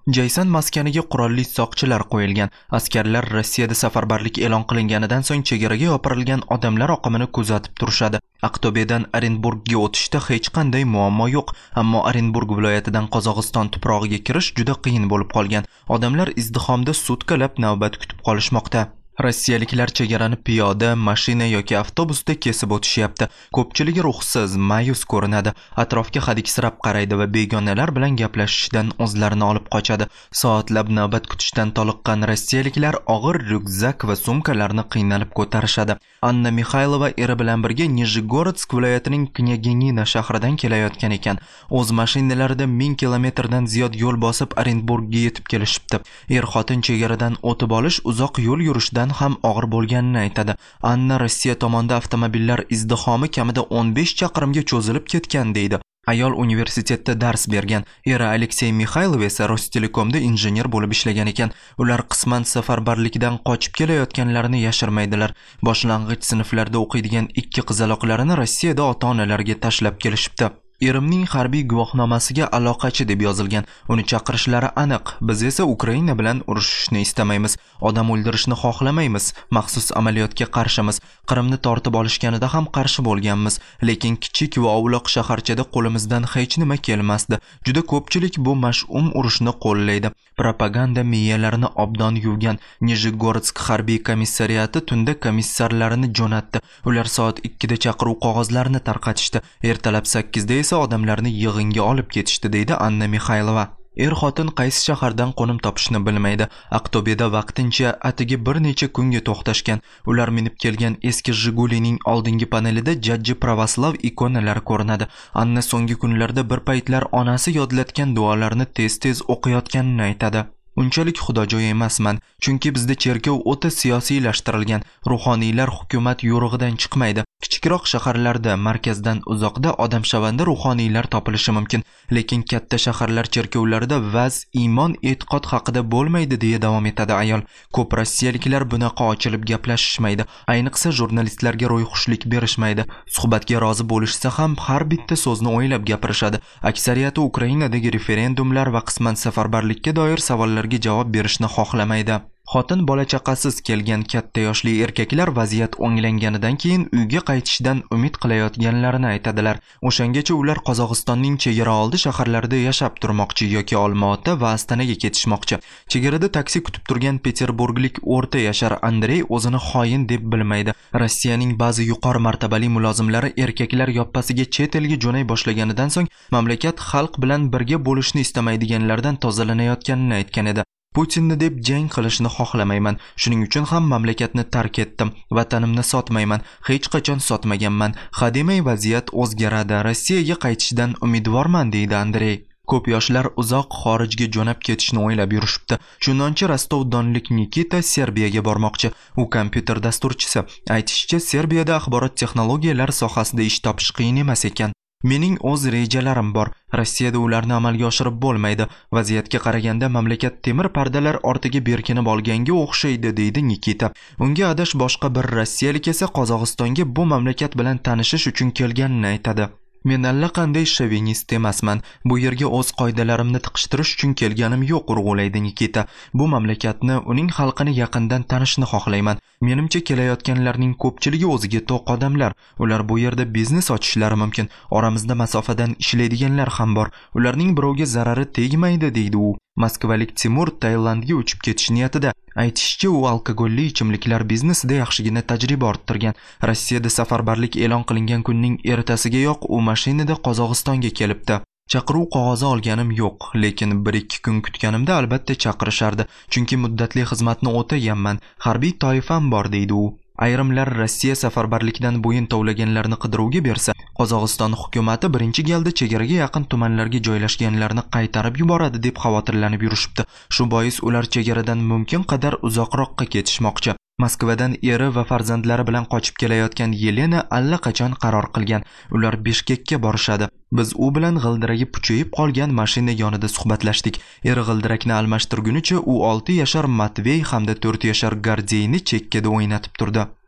Jayson maskaniga qurolli soqchilar qo'yilgan. Askarlar Rossiyada safarbarlik e'lon qilinganidan so'ng chegaraga yopirilgan odamlar oqimini kuzatib turishadi. Aqto'bedan Orenburgga o'tishda hech qanday muammo yo'q, ammo Orenburg viloyatidan Qozog'iston tuprog'iga kirish juda qiyin bo'lib qolgan. Odamlar izdihomda sutkalab navbat kutib qolishmoqda. Rossiyaliklar chegarani piyoda, mashina yoki avtobusda kesib o'tishyapti. Ko'pchiligi ruhsiz, ma'yus ko'rinadi. Atrofga hadiksirab qaraydi va begonalar bilan gaplashishdan o'zlarini olib qochadi. Soatlab navbat kutishdan toliqqan rossiyaliklar og'ir ryukzak va sumkalarni qiynalib ko'tarishadi. Anna Mikhaylova eri bilan birga Nizhgorodsk viloyatining Knyaginina shahridan kelayotgan ekan. O'z mashinalarida 1000 kilometrdan ziyod yo'l bosib Orenburgga yetib kelishibdi. Er-xotin chegaradan o'tib olish uzoq yo'l yurishdan ham og'ir bo'lganini aytadi. Anna Rossiya tomonidan avtomobillar izdihomi kamida 15 chaqirimga cho'zilib ketgan deydi. Ayol universitetda dars bergan. Eri Aleksey Mikhaylov esa Rostelekomda injener bo'lib ishlagan ekan. Ular qisman safarbarlikdan qochib kelayotganlarini yashirmaydilar. Boshlang'ich sinflarda o'qiydigan 2 qizaloqlarini Rossiyada ota-onalariga tashlab kelishibdi. Erimning harbiy guvohnomasiga aloqachi deb yozilgan. Uni chaqirishlari aniq. Biz esa Ukraina bilan urushishni istamaymiz. Odam o'ldirishni xohlamaymiz. Maxsus amaliyotga qarshimiz. Qrimni tortib olishganida ham qarshi bo'lganmiz. Lekin kichik va ovloq shaharchada qo'limizdan hech nima kelmasdi. Juda ko'pchilik bu mash'um urushni qo'llaydi. Propaganda miyalarini obdon yuvgan. Nizhgorodsk harbiy komissariyati tunda komissarlarini jo'natdi. Ular soat 2 da chaqiruv qog'ozlarini tarqatishdi. Ertalab 8 da esa odamlarni yig'inga olib ketishdi, deydi Anna Mikhaylova. Er-xotin qaysi shahardan qo'nim topishni bilmaydi. Aqto'beda vaqtincha atigi bir necha kunga to'xtashgan. Ular minib kelgan eski Jigulining oldingi panelida jajji pravoslav ikonalari ko'rinadi. Anna so'nggi kunlarda bir paytlar onasi yodlatgan duolarni tez-tez o'qiyotganini aytadi. Unchalik xudojo'y emasman, chunki bizda cherkov o'ta siyosiylashtirilgan. Ruhoniylar hukumat yo'rig'idan chiqmaydi. Kichikroq shaharlarda, markazdan uzoqda odamshavanda ruhoniylar topilishi mumkin, lekin katta shaharlar cherkovlarida vaz, iymon, e'tiqod haqida bo'lmaydi, deya davom etadi ayol. Ko'p rossiyaliklar bunaqa ochilib gaplashishmaydi, ayniqsa jurnalistlarga ro'yxushlik berishmaydi. Suhbatga rozi bo'lishsa ham har bitta so'zni o'ylab gapirishadi. Aksariyati Ukrainadagi referendumlar va qisman safarbarlikka doir savollarga javob berishni xohlamaydi. Xotin bola chaqasiz kelgan katta yoshli erkaklar vaziyat o'nglanganidan keyin uyga qaytishdan umid qilayotganlarini aytadilar. O'shangacha ular Qozog'istonning chegara oldi shaharlarida yashab turmoqchi yoki Olmaota va Astanaga ketishmoqchi. Chegarada taksi kutib turgan Peterburglik o'rta yashar Andrey o'zini xoin deb bilmaydi. Rossiyaning ba'zi yuqori martabali mulozimlari erkaklar yoppasiga chet elga jo'nay boshlaganidan so'ng mamlakat xalq bilan birga bo'lishni istamaydiganlardan tozalanayotganini aytgan edi. Putinni deb jang qilishni xohlamayman. Shuning uchun ham mamlakatni tark etdim. Vatanimni sotmayman. Hech qachon sotmaganman. Hademay vaziyat o'zgaradi. Rossiyaga qaytishdan umidvorman, deydi Andrey. Ko'p yoshlar uzoq xorijga jo'nab ketishni o'ylab yurishibdi. Chunonchi Rostov-Donlik Nikita Serbiyaga bormoqchi. U kompyuter dasturchisi. Aytishicha, Serbiyada axborot texnologiyalari sohasida ish topish qiyin emas ekan. Mening o'z rejalarim bor. Rossiyada ularni amalga oshirib bo'lmaydi. Vaziyatga qaraganda mamlakat temir pardalar ortiga berkinib olganga o'xshaydi, deydi Nikita. Unga adash boshqa bir rossiyalik esa Qozog'istonga bu mamlakat bilan tanishish uchun kelganini aytadi. Men allaqanday shovinist emasman. Bu yerga o'z qoidalarimni tiqishtirish uchun kelganim yo'q, urg'ulaydi Nikita. Bu mamlakatni, uning xalqini yaqindan tanishni xohlayman. Menimcha kelayotganlarning ko'pchiligi o'ziga to'q odamlar. Ular bu yerda biznes ochishlari mumkin. Oramizda masofadan ishlaydiganlar ham bor. Ularning birovga zarari tegmaydi, deydi u. Moskvalik Timur Tailandga uchib ketish niyatida. Aytishicha, u alkogolli ichimliklar biznesida yaxshigina tajriba orttirgan. Rossiyada safarbarlik e'lon qilingan kunning ertasigayoq u mashinada Qozog'istonga kelibdi. Chaqiruv qog'ozi olganim yo'q, lekin 1-2 kun kutganimda albatta chaqirishardi, chunki muddatli xizmatni o'taganman. Harbiy toifam bor, deydi u. Ayrimlar Rossiya safarbarlikdan bo'yin tovlaganlarni qidiruvga bersa, Qozog'iston hukumatı birinchi galda chegaraga yaqin tumanlarga joylashganlarni qaytarib yuboradi deb xavotirlanib yurishibdi. Shu bois ular chegaradan mumkin qadar uzoqroqqa ketishmoqchi. Moskvadan eri va farzandlari bilan qochib kelayotgan Yelena allaqachon qaror qilgan. Ular Bishkekka borishadi. Biz u bilan g'ildiragi puchayib qolgan mashina yonida suhbatlashdik. Eri g'ildirakni almashtirgunicha u 6 yashar Matvey hamda 4 yashar Gardeyni chekkada o'ynatib turdi.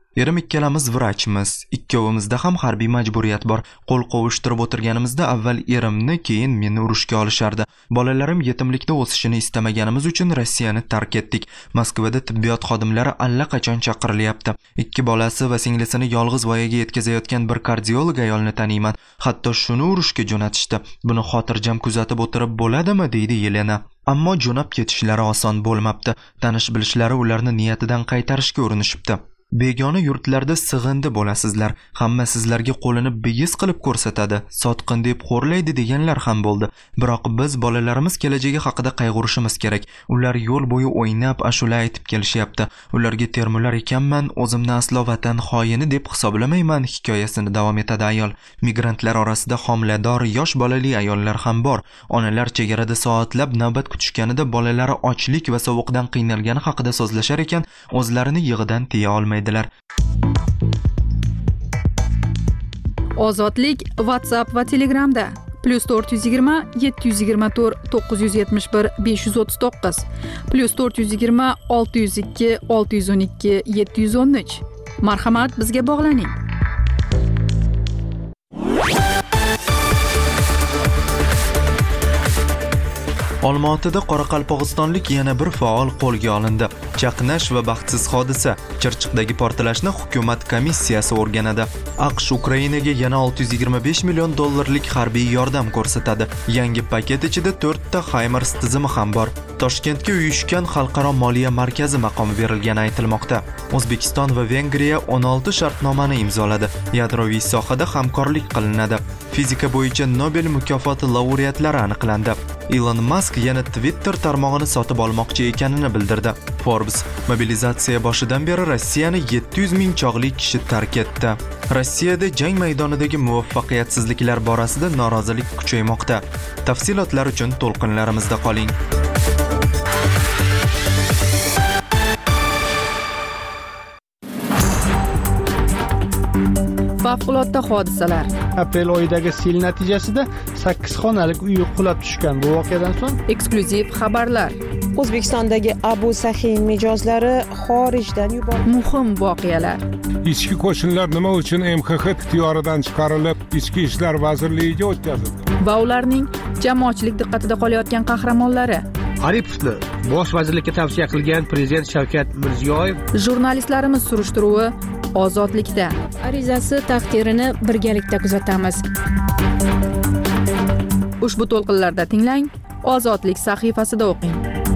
Erim ikkalamiz vrachmiz. Ikkovimizda ham harbiy majburiyat bor. Qo'l qovushtirib o'tirganimizda avval erimni, keyin meni urushga olishardi. Bolalarim yetimlikda o'sishini istamaganimiz uchun Rossiyani tark etdik. Moskvada tibbiyot xodimlari allaqachon chaqirilyapti. 2 bolasi va singlisini yolg'iz voyaga yetkazayotgan bir kardiolog ayolni taniyman. Hatto shuni urushga jo'natishdi. Buni xotirjam kuzatib o'tirib bo'ladimi, deydi Yelena. Ammo jo'nab ketishlari oson bo'lmabdi. Tanish-bilishlari ularni niyatidan qaytarishga urinishibdi. Begona yurtlarda sig'indi bo'lasizlar. Hamma sizlarga qo'lini bigiz qilib ko'rsatadi. Sotqin deb xo'rlaydi deganlar ham bo'ldi. Biroq biz bolalarimiz kelajagi haqida qayg'urishimiz kerak. Ular yo'l bo'yi o'ynab, ashula aytib kelishyapti. Ularga termular ekanman, o'zimni aslo vatan xoyini deb hisoblamayman, hikoyasini davom etadi ayol. Migrantlar orasida homilador, yosh bolali ayollar ham bor. Onalar chegarada soatlab navbat kutishganida bolalari ochlik va sovuqdan qiynalgani haqida so'zlashar ekan, o'zlarini yig'idan tiya olmaydi. Ozodlik WhatsApp va Telegramda +420 724 971 539 +420 602 612 713. Marhamat, bizga bog'laning. Olmaotada qoraqalpog'istonlik yana bir faol qo'lga olindi. Chaqnash va baxtsiz hodisa. Chirchiqdagi portlashni hukumat komissiyasi o'rganadi. AQSh Ukrainaga yana 625 million dollarlik harbiy yordam ko'rsatadi. Yangi paket ichida 4 ta HIMARS tizimi ham bor. Toshkentga uyushgan xalqaro moliya markazi maqomi berilgani aytilmoqda. O'zbekiston va Vengriya 16 shartnomani imzoladi. Yadroviy sohada hamkorlik qilinadi. Fizika bo'yicha Nobel mukofoti laureatlari aniqlandi. Elon Musk yana Twitter tarmog'ini sotib olmoqchi ekanini bildirdi. Forbes mobilizatsiya boshidan beri Rossiyani 700 ming chog'li kishi tark etdi. Rossiyada jang maydonidagi muvaffaqiyatsizliklar borasida norozilik kuchaymoqda. Tafsilotlar uchun to'lqinlarimizda qoling. Favqulodda hodisalar. Aprel oyidagi sel natijasida 8 xonalik uy qulab tushgan. Bu voqeadan so'ng eksklyuziv xabarlar. O'zbekistondagi Abu Sahin mijozlari xorijdan yuborildi. Muhim voqealar. Ichki qo'shinlar nima uchun MXX ixtiyoridan chiqarilib, Ichki ishlar vazirligiga o'tkazildi? Va ularning jamoatchilik diqqatida qolayotgan qahramonlari. Aripovni bosh vazirlikka tavsiya qilgan prezident Shavkat Mirziyoyev. Jurnalistlarimiz surishtiruvi Ozodlikda. Arizasi taqdirini birgalikda kuzatamiz. Ushbu to'lqinlarda tinglang, Ozodlik sahifasida o'qing.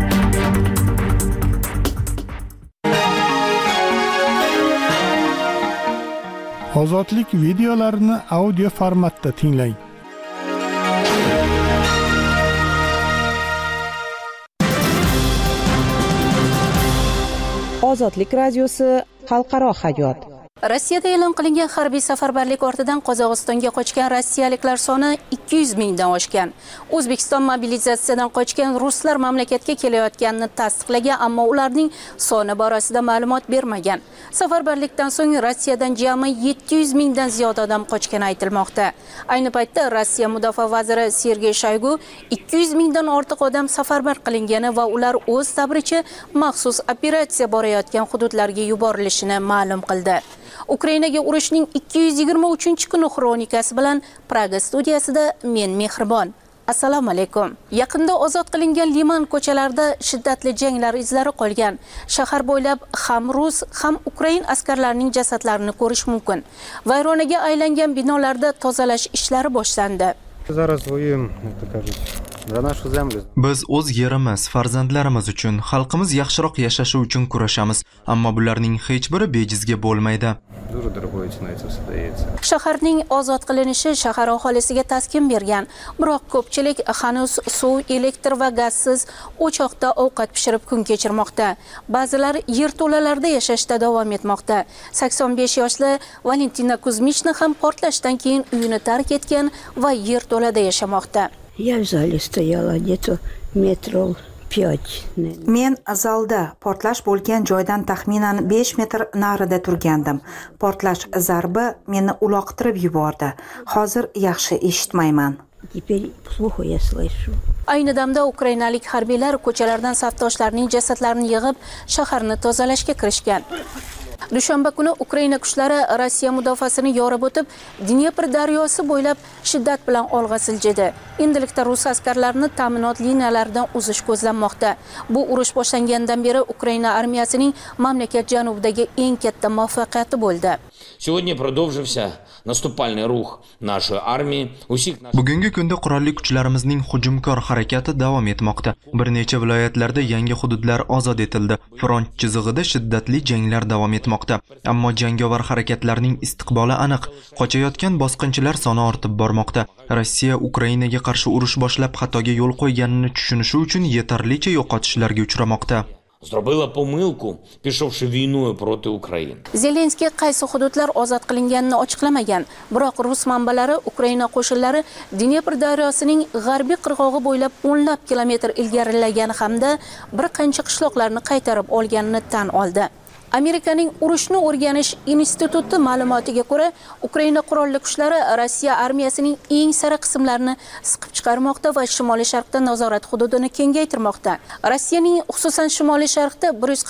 Ozodlik videolarini audio formatda tinglang. Ozodlik radiosi xalqaro hayot. Rossiyada e'lon qilingan harbiy safarbarlik ortidan Qozog'istonga qochgan rossiyaliklar soni 200 mingdan oshgan. O'zbekiston mobilizatsiyadan qochgan ruslar mamlakatga kelayotganini tasdiqlagan, ammo ularning soni borasida ma'lumot bermagan. Safarbarlikdan so'ng Rossiyadan jami 700 mingdan ziyod odam qochgani aytilmoqda. Ayni paytda Rossiya mudofaa vaziri Sergey Shoygu 200 mingdan ortiq odam safarbar qilingani va ular o'z sabricha maxsus operatsiya borayotgan hududlarga yuborilishini ma'lum qildi. Ukrainaga urushning 223-kuni xronikasi bilan Praga studiyasida men Mehribon. Assalomu alaykum. Yaqinda ozod qilingan Liman ko'chalarida shiddatli janglar izlari qolgan. Shahar bo'ylab ham rus, ham ukrain askarlarining jasadlarini ko'rish mumkin. Vayronaga aylangan binolarda tozalash ishlari boshlandi. Biz o'z yerimiz, farzandlarimiz uchun, xalqimiz yaxshiroq yashashi uchun kurashamiz, ammo bularning hech biri bejizga bo'lmaydi. Shaharning ozod qilinishi shahar aholisiga taskin bergan, biroq ko'pchilik hanuz suv, elektr va gazsiz o'choqda ovqat pishirib kun kechirmoqda. Ba'zilar yerto'lalarda yashashda davom etmoqda. 85 yoshli Valentina Kuzmichna ham portlashdan keyin uyini tark etgan va yerto'lada yashamoqda. Я в зале стояла где-то метров 5. Men zalda portlash bo'lgan joydan taxminan 5 metr narida turgandim. Portlash zarbi meni uloqtirib yubordi. Hozir yaxshi eshitmayman. Теперь плохо я слышу. Ayni damda ukrainalik harbiylar ko'chalardan safdoshlarining jasadlarini yig'ib, shaharni tozalashga kirishgan. Dushanba kuni Ukraina kuchlari Rossiya mudofaasini yorib o'tib, Dnepr daryosi bo'ylab shiddat bilan olg'a siljidi. Endilikda rus askarlarini ta'minot liniyalaridan uzish ko'zlanmoqda. Bu urush boshlangandan beri Ukraina armiyasining mamlakat janubidagi eng katta muvaffaqiyati bo'ldi. Сегодня продолжился наступальный рух нашей армии. Bugungi kunda qurolli kuchlarimizning hujumkor harakati davom etmoqda. Bir necha viloyatlarda yangi hududlar ozod etildi. Front chizig'ida shiddatli janglar davom etmoqda. Ammo jangovar harakatlarning istiqboli aniq. Qochayotgan bosqinchilar soni ortib bormoqda. Rossiya Ukrainaga qarshi urush boshlab xatoga yo'l qo'yganini tushunishi uchun yetarlicha yo'qotishlarga uchramoqda. Зробила помилку, пішовши війною проти України. Zelenskiy qaysi hududlar ozod qilinganini ochiqlamagan, biroq rus manbalari Ukraina qo'shinlari Dnepr daryosining g'arbiy qirg'og'i bo'ylab o'nlab kilometr ilgarilagan hamda bir qancha qishloqlarni qaytarib olganini tan oldi. Amerikaning urushni o'rganish instituti ma'lumotiga ko'ra, Ukraina qurolli kuchlari Rossiya armiyasining eng sara qismlarini siqib chiqarmoqda va shimoliy sharqda nazorat hududini kengaytirmoqda. Rossiyaning xususan shimoliy sharqda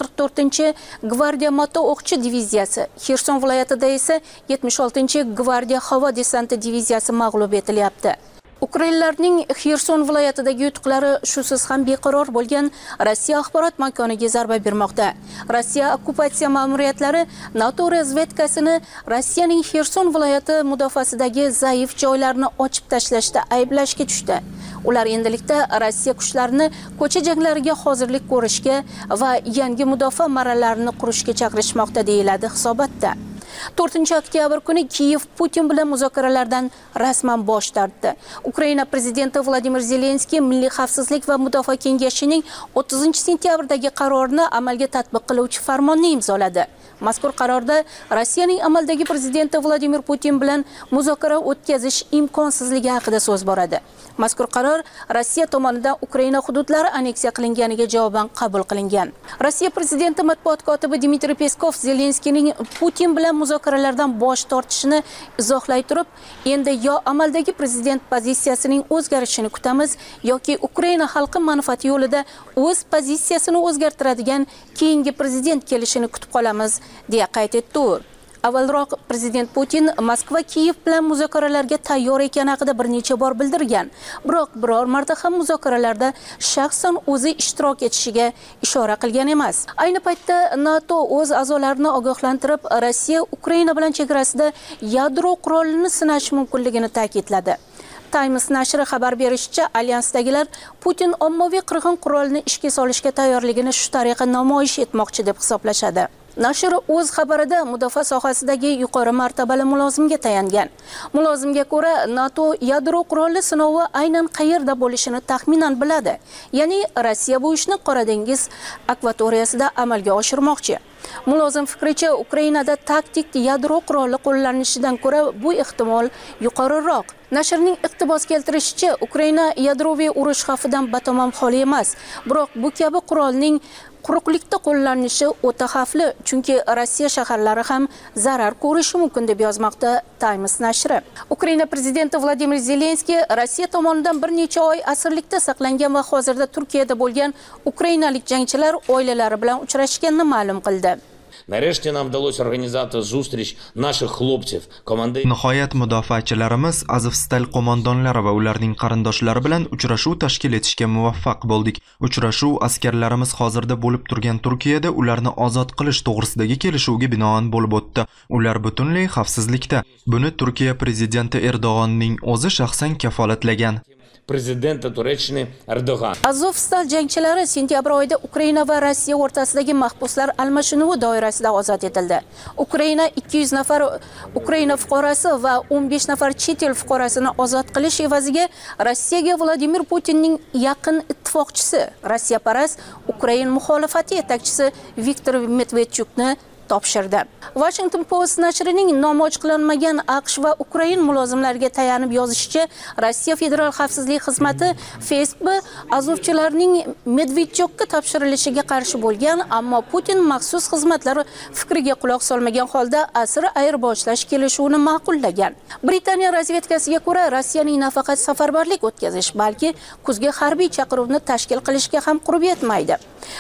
144-gvardiya moto o'qchi diviziyasi, Xerson viloyatida esa 76-gvardiya havo desanti diviziyasi mag'lub etilyapti. Ukrainalarning Xerson viloyatidagi yutuqlari shusiz ham beqaror bo'lgan Rossiya axborot makoniga zarba bermoqda. Rossiya okkupatsiya ma'muriyatlari NATO razvedkasini Rossiyaning Xerson viloyati mudofaasidagi zaif joylarni ochib tashlashda ayblashga tushdi. Ular endilikda Rossiya kuchlarini ko'cha janglariga hozirlik ko'rishga va yangi mudofaa marralarini qurishga chaqirishmoqda deyiladi hisobotda. 4-oktyabr kuni Kiyev Putin bilan muzokaralardan rasman bosh tortdi. Ukraina prezidenti Vladimir Zelenskiy Milliy xavfsizlik va mudofaa kengashining 30-sentyabrdagi qarorini amalga tatbiq qiluvchi farmonni imzoladi. Mazkur qarorda Rossiyaning amaldagi prezidenti Vladimir Putin bilan muzokara o'tkazish imkonsizligi haqida so'z boradi. Mazkur qaror Rossiya tomonidan Ukraina hududlari aneksiya qilinganiga javoban qabul qilingan. Rossiya prezidenti matbuot kotibi Dmitriy Peskov Zelenskiyning Putin bilan muzokaralardan bosh tortishini izohlay turib, endi yo amaldagi prezident pozitsiyasining o'zgarishini kutamiz yoki Ukraina xalqi manfaati yo'lida o'z pozitsiyasini o'zgartiradigan keyingi prezident kelishini kutib qolamiz, deya qayd etdi u. Avvalroq prezident Putin Moskva Kiyev bilan muzokaralarga tayyor ekani haqida bir necha bor bildirgan, biroq biror marta ham muzokaralarda shaxsan o'zi ishtirok etishiga ishora qilgan emas. Ayni paytda NATO o'z a'zolarini ogohlantirib, Rossiya Ukraina bilan chegarasida yadro qurolini sinash mumkinligini ta'kidladi. Times nashri xabar berishicha, alyansdagilar Putin ommaviy qirg'in qurolini ishga solishga tayyorligini shu tariqa namoyish etmoqchi deb hisoblashadi. Nashr o'z xabarida mudofaa sohasidagi yuqori martabali mulozimga tayangan. Mulozimga ko'ra, NATO yadro quroli sinovi aynan qayerda bo'lishini taxminan biladi. Ya'ni Rossiya bu ishni Qora dengiz akvatoriyasida amalga oshirmoqchi. Mulozim fikricha, Ukrainada taktik yadro quroli qo'llanishidan ko'ra bu ehtimol yuqoriroq. Nashrning iqtibos keltirishicha, Ukraina yadroviy urush xavfidan batamom xoli emas, biroq bu kabi qurolning quruqlikda qo'llanishi o'ta xavfli, chunki Rossiya shaharlari ham zarar ko'rishi mumkin deb yozmoqda Times nashri. Ukraina prezidenti Vladimir Zelenskiy Rossiya tomonidan bir necha oy asirlikda saqlangan va hozirda Turkiyada bo'lgan ukrainalik jangchilar oilalari bilan uchrashganini ma'lum qildi. Нарешті нам вдалося організувати зустріч наших хлопців, командирів. Nihoyat mudofaachilarimiz Azovstal qo'mondonlari va ularning qarindoshlari bilan uchrashuv tashkil etishga muvaffaq bo'ldik. Uchrashuv askarlarimiz hozirda bo'lib turgan Turkiyada ularni ozod qilish to'g'risidagi kelishuvga binoan bo'lib o'tdi. Ular butunlay xavfsizlikda. Buni Turkiya prezidenti Erdo'g'onning o'zi shaxsan kafolatlagan. Prezidenti Turkiyya Erdo'g'on. Azovstal jangchilari sentyabr oyida Ukraina va Rossiya o'rtasidagi mahbuslar almashinuvi doirasida ozod etildi. Ukraina 200 nafar Ukraina fuqarosi va 15 nafar chet el fuqarosini ozod qilish evaziga Rossiyaga Vladimir Putinning yaqin ittifoqchisi, Rossiyaparast Ukraina muxolifati yetakchisi Viktor Medvedchukni topshirdi. Washington Post nashrining nomi ochiqlanmagan AQSh va Ukraina mulozimlariga tayanib yozishicha, Rossiya Federal xavfsizlik xizmati Facebook azovchilarning Medvedchukka topshirilishiga qarshi bo'lgan, ammo Putin maxsus xizmatlar fikriga quloq solmagan holda asir ayirboshlash kelishuvini ma'qullagan. Britaniya razvedkasiga ko'ra, Rossiyaning nafaqat safarbarlik o'tkazish, balki kuzgi harbiy chaqiruvni tashkil qilishga ham qurbi yetmaydi.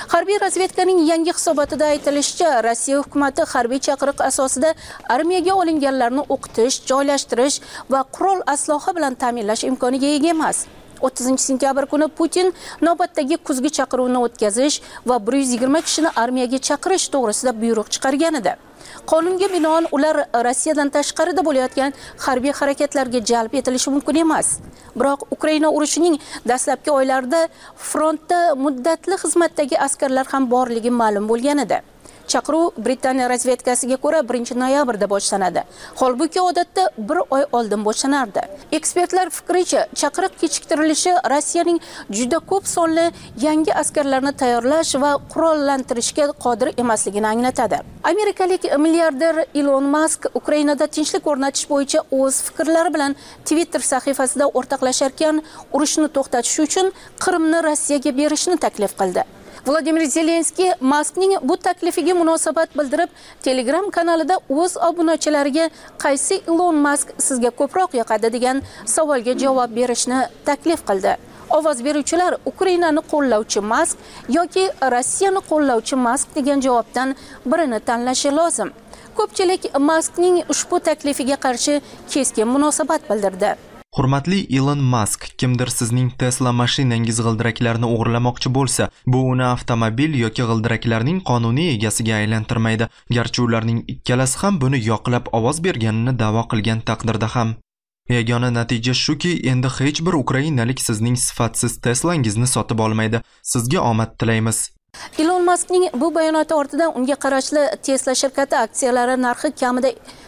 Harbiy razvedkaning yangi hisobotida aytilishicha, Rossiya hukumatı harbiy chaqiriq asosida armiyaga olinganlarni o'qitish, joylashtirish va qurol asloha bilan ta'minlash imkoniga ega emas. 30 sentyabr kuni Putin navbatdagi kuzgi chaqiruvni o'tkazish va 120 kishini armiyaga chaqirish to'g'risida buyruq chiqargan edi. Qonunga binoan ular Rossiyadan tashqarida bo'layotgan harbiy harakatlarga jalb etilishi mumkin emas. Biroq Ukraina urushining dastlabki oylarida frontda muddatli xizmatdagi askarlar ham borligi ma'lum bo'lgan edi. Chaqiruv Britaniya razvedkasiga ko'ra 1-noyabrda boshlanadi. Holbuki odatda 1 oy oldin boshlanardi. Ekspertlar fikricha, chaqiriq kechiktirilishi Rossiyaning juda ko'p sonli yangi askarlarni tayyorlash va qurollantirishga qodir emasligini anglatadi. Amerikalik milliarder Elon Musk Ukrainada tinchlik o'rnatish bo'yicha o'z fikrlari bilan Twitter sahifasida o'rtoqlasharkan, urushni to'xtatish uchun Qrimni Rossiyaga berishni taklif qildi. Vladimir Zelenskiy Muskning bu taklifiga munosabat bildirib, Telegram kanalida o'z obunachilariga qaysi Elon Musk sizga ko'proq yoqadi degan savolga javob berishni taklif qildi. Ovoz beruvchilar Ukrainani qo'llovchi Musk yoki Rossiyani qo'llovchi Musk degan javobdan birini tanlashi lozim. Ko'pchilik Muskning ushbu taklifiga qarshi keskin munosabat bildirdi. Hurmatli Elon Musk, kimdir sizning Tesla mashinangiz g'ildiraklarini o'g'irlamoqchi bo'lsa, bu uni avtomobil yoki g'ildiraklarning qonuniy egasiga aylantirmaydi, garchi ularning ikkalasi ham buni yoqlab ovoz berganini da'vo qilgan taqdirda ham. Yagona natija shuki, endi hech bir ukrainalik sizning sifatsiz Teslangizni sotib olmaydi. Sizga omad tilaymiz. Elon Muskning bu bayonoti ortidan unga qarashli Tesla shirkati aksiyalari narxi kamida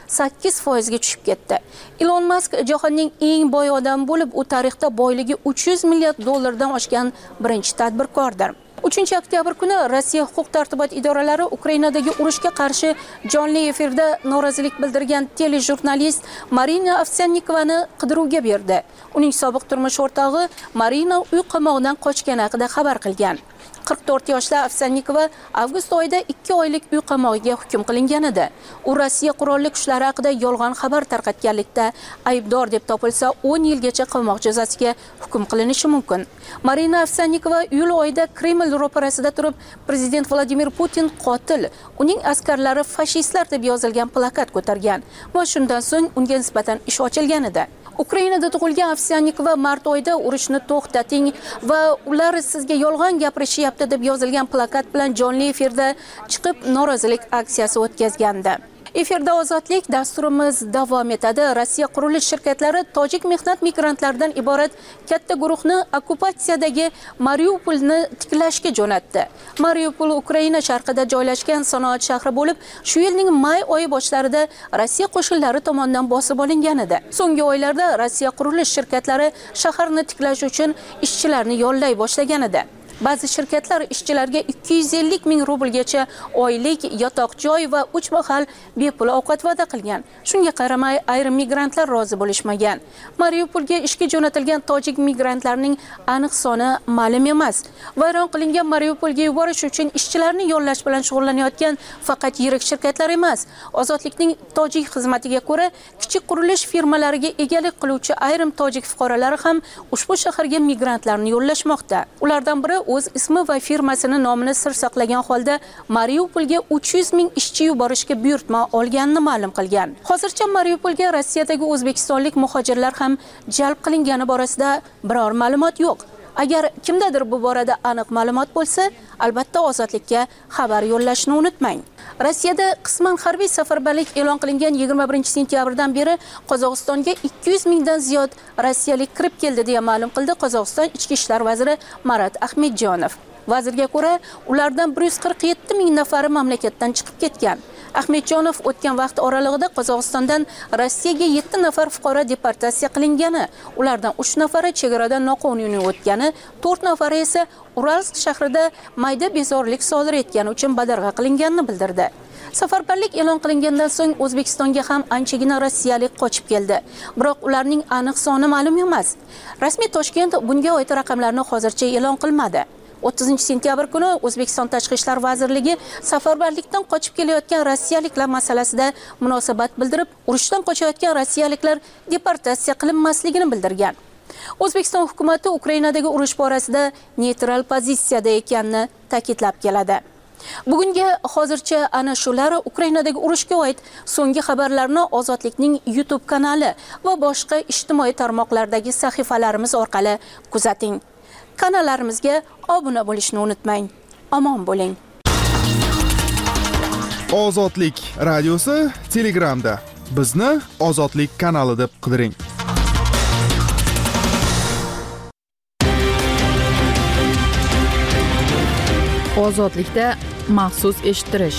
8% ga tushib ketdi. Elon Musk jahonning eng boy odami bo'lib, u tarixda boyligi 300 milliard dollardan oshgan birinchi tadbirkordir. 3-oktyabr kuni Rossiya huquq-tartibot idoralari Ukrainadagi urushga qarshi jonli efirda norozilik bildirgan telejurnalist Marina Ovsyannikovani qidiruvga berdi. Uning sobiq turmush o'rtog'i Marina uy qamog'idan qochgani haqida xabar qilgan. 44 yoshli Ovsyannikova avgust oyida 2 oylik uy qamog'iga hukm qilingan edi. U Rossiya qurolli kuchlari haqida yolg'on xabar tarqatganlikda aybdor deb topilsa 10 yilgacha qamoq jazosiga hukm qilinishi mumkin. Marina Ovsyannikova iyul oyida Kreml ro'parasida turib, prezident Vladimir Putin qotil, uning askarlari fashistlar deb yozilgan plakat ko'targan va shundan so'ng unga nisbatan ish ochilgan edi. Ukrainada tug'ilgan Ovsyannikova mart oyida urushni to'xtating va ular sizga yolg'on gapirishyapti deb yozilgan plakat bilan jonli efirda chiqib norozilik aksiyasi o'tkazgandi. Efirda ozodlik dasturimiz davom etadi. Rossiya qurilish shirkatlari tojik mehnat migrantlaridan iborat katta guruhni okkupatsiyadagi Mariupolni tiklashga jo'natdi. Mariupol Ukraina sharqida joylashgan sanoat shahri bo'lib, shu yilning may oyi boshlarida Rossiya qo'shinlari tomonidan bosib olingan edi. So'nggi oylarda Rossiya qurilish shirkatlari shaharni tiklash uchun ishchilarni yollay boshlagan edi. Ba'zi shirkatlar ishchilarga 250 ming rublgacha oylik yotoq joy va 3 mahal bepul ovqat va'da qilgan. Shunga qaramay ayrim migrantlar rozi bo'lishmagan. Mariupolga ishga jo'natilgan tojik migrantlarning aniq soni ma'lum emas. Vayron qilingan Mariupolga yuborish uchun ishchilarni yollash bilan shug'ullanayotgan faqat yirik shirkatlar emas. Ozodlikning tojik xizmatiga ko'ra, kichik qurilish firmalariga egalik qiluvchi ayrim tojik fuqarolari ham ushbu shaharga migrantlarni yollashmoqda. Ulardan biri o'z ismi va firmasining nomini sir saqlagan holda Mariupolga 300 ming ishchi yuborishga buyurtma olganini ma'lum qilgan. Hozircha Mariupolga Rossiyadagi o'zbekistonlik muhojirlar ham jalb qilingani borasida biror ma'lumot yo'q. Agar kimdadir bu borada aniq ma'lumot bo'lsa, albatta ozodlikka xabar yo'llashni unutmang. Rossiyada qisman harbiy safarbarlik e'lon qilingan 21-sentyabrdan beri Qozog'istonga 200 mingdan ziyod rossiyalik kirib keldi deya ma'lum qildi Qozog'iston ichki ishlar vaziri Marat Ahmedjonov. Vazirga ko'ra, ulardan 147 ming nafari mamlakatdan chiqib ketgan. Ahmedjonov o'tgan vaqt oralig'ida Qozog'istondan Rossiyaga 7 nafar fuqaro deportatsiya qilingani, ulardan 3 nafari chegaradan noqonuniy o'tgani, 4 nafari esa Uralsk shahrida mayda bezorilik sodir etgani uchun badarg'a qilinganini bildirdi. Safarbarlik e'lon qilingandan so'ng O'zbekistonga ham anchagina rossiyalik qochib keldi. Biroq ularning aniq soni ma'lum emas. Rasmiy Toshkent bunga oid raqamlarni hozircha e'lon qilmadi. 30-sentyabr kuni O'zbekiston Tashqi ishlar vazirligi safarbarlikdan qochib kelayotgan rossiyaliklar masalasida munosabat bildirib, urushdan qochayotgan rossiyaliklar deportatsiya qilinmasligini bildirgan. O'zbekiston hukumati Ukrainadagi urush borasida neytral pozitsiyada ekanini ta'kidlab keladi. Bugunga hozircha ana shular Ukrainadagi urushga oid so'nggi xabarlarni Ozodlikning YouTube kanali va boshqa ijtimoiy tarmoqlardagi sahifalarimiz orqali kuzating. Kanallarimizga obuna bo'lishni unutmang. Omon bo'ling. Ozodlik radiosi Telegramda. Bizni Ozodlik kanali deb qidiring. Ozodlikda maxsus eshittirish.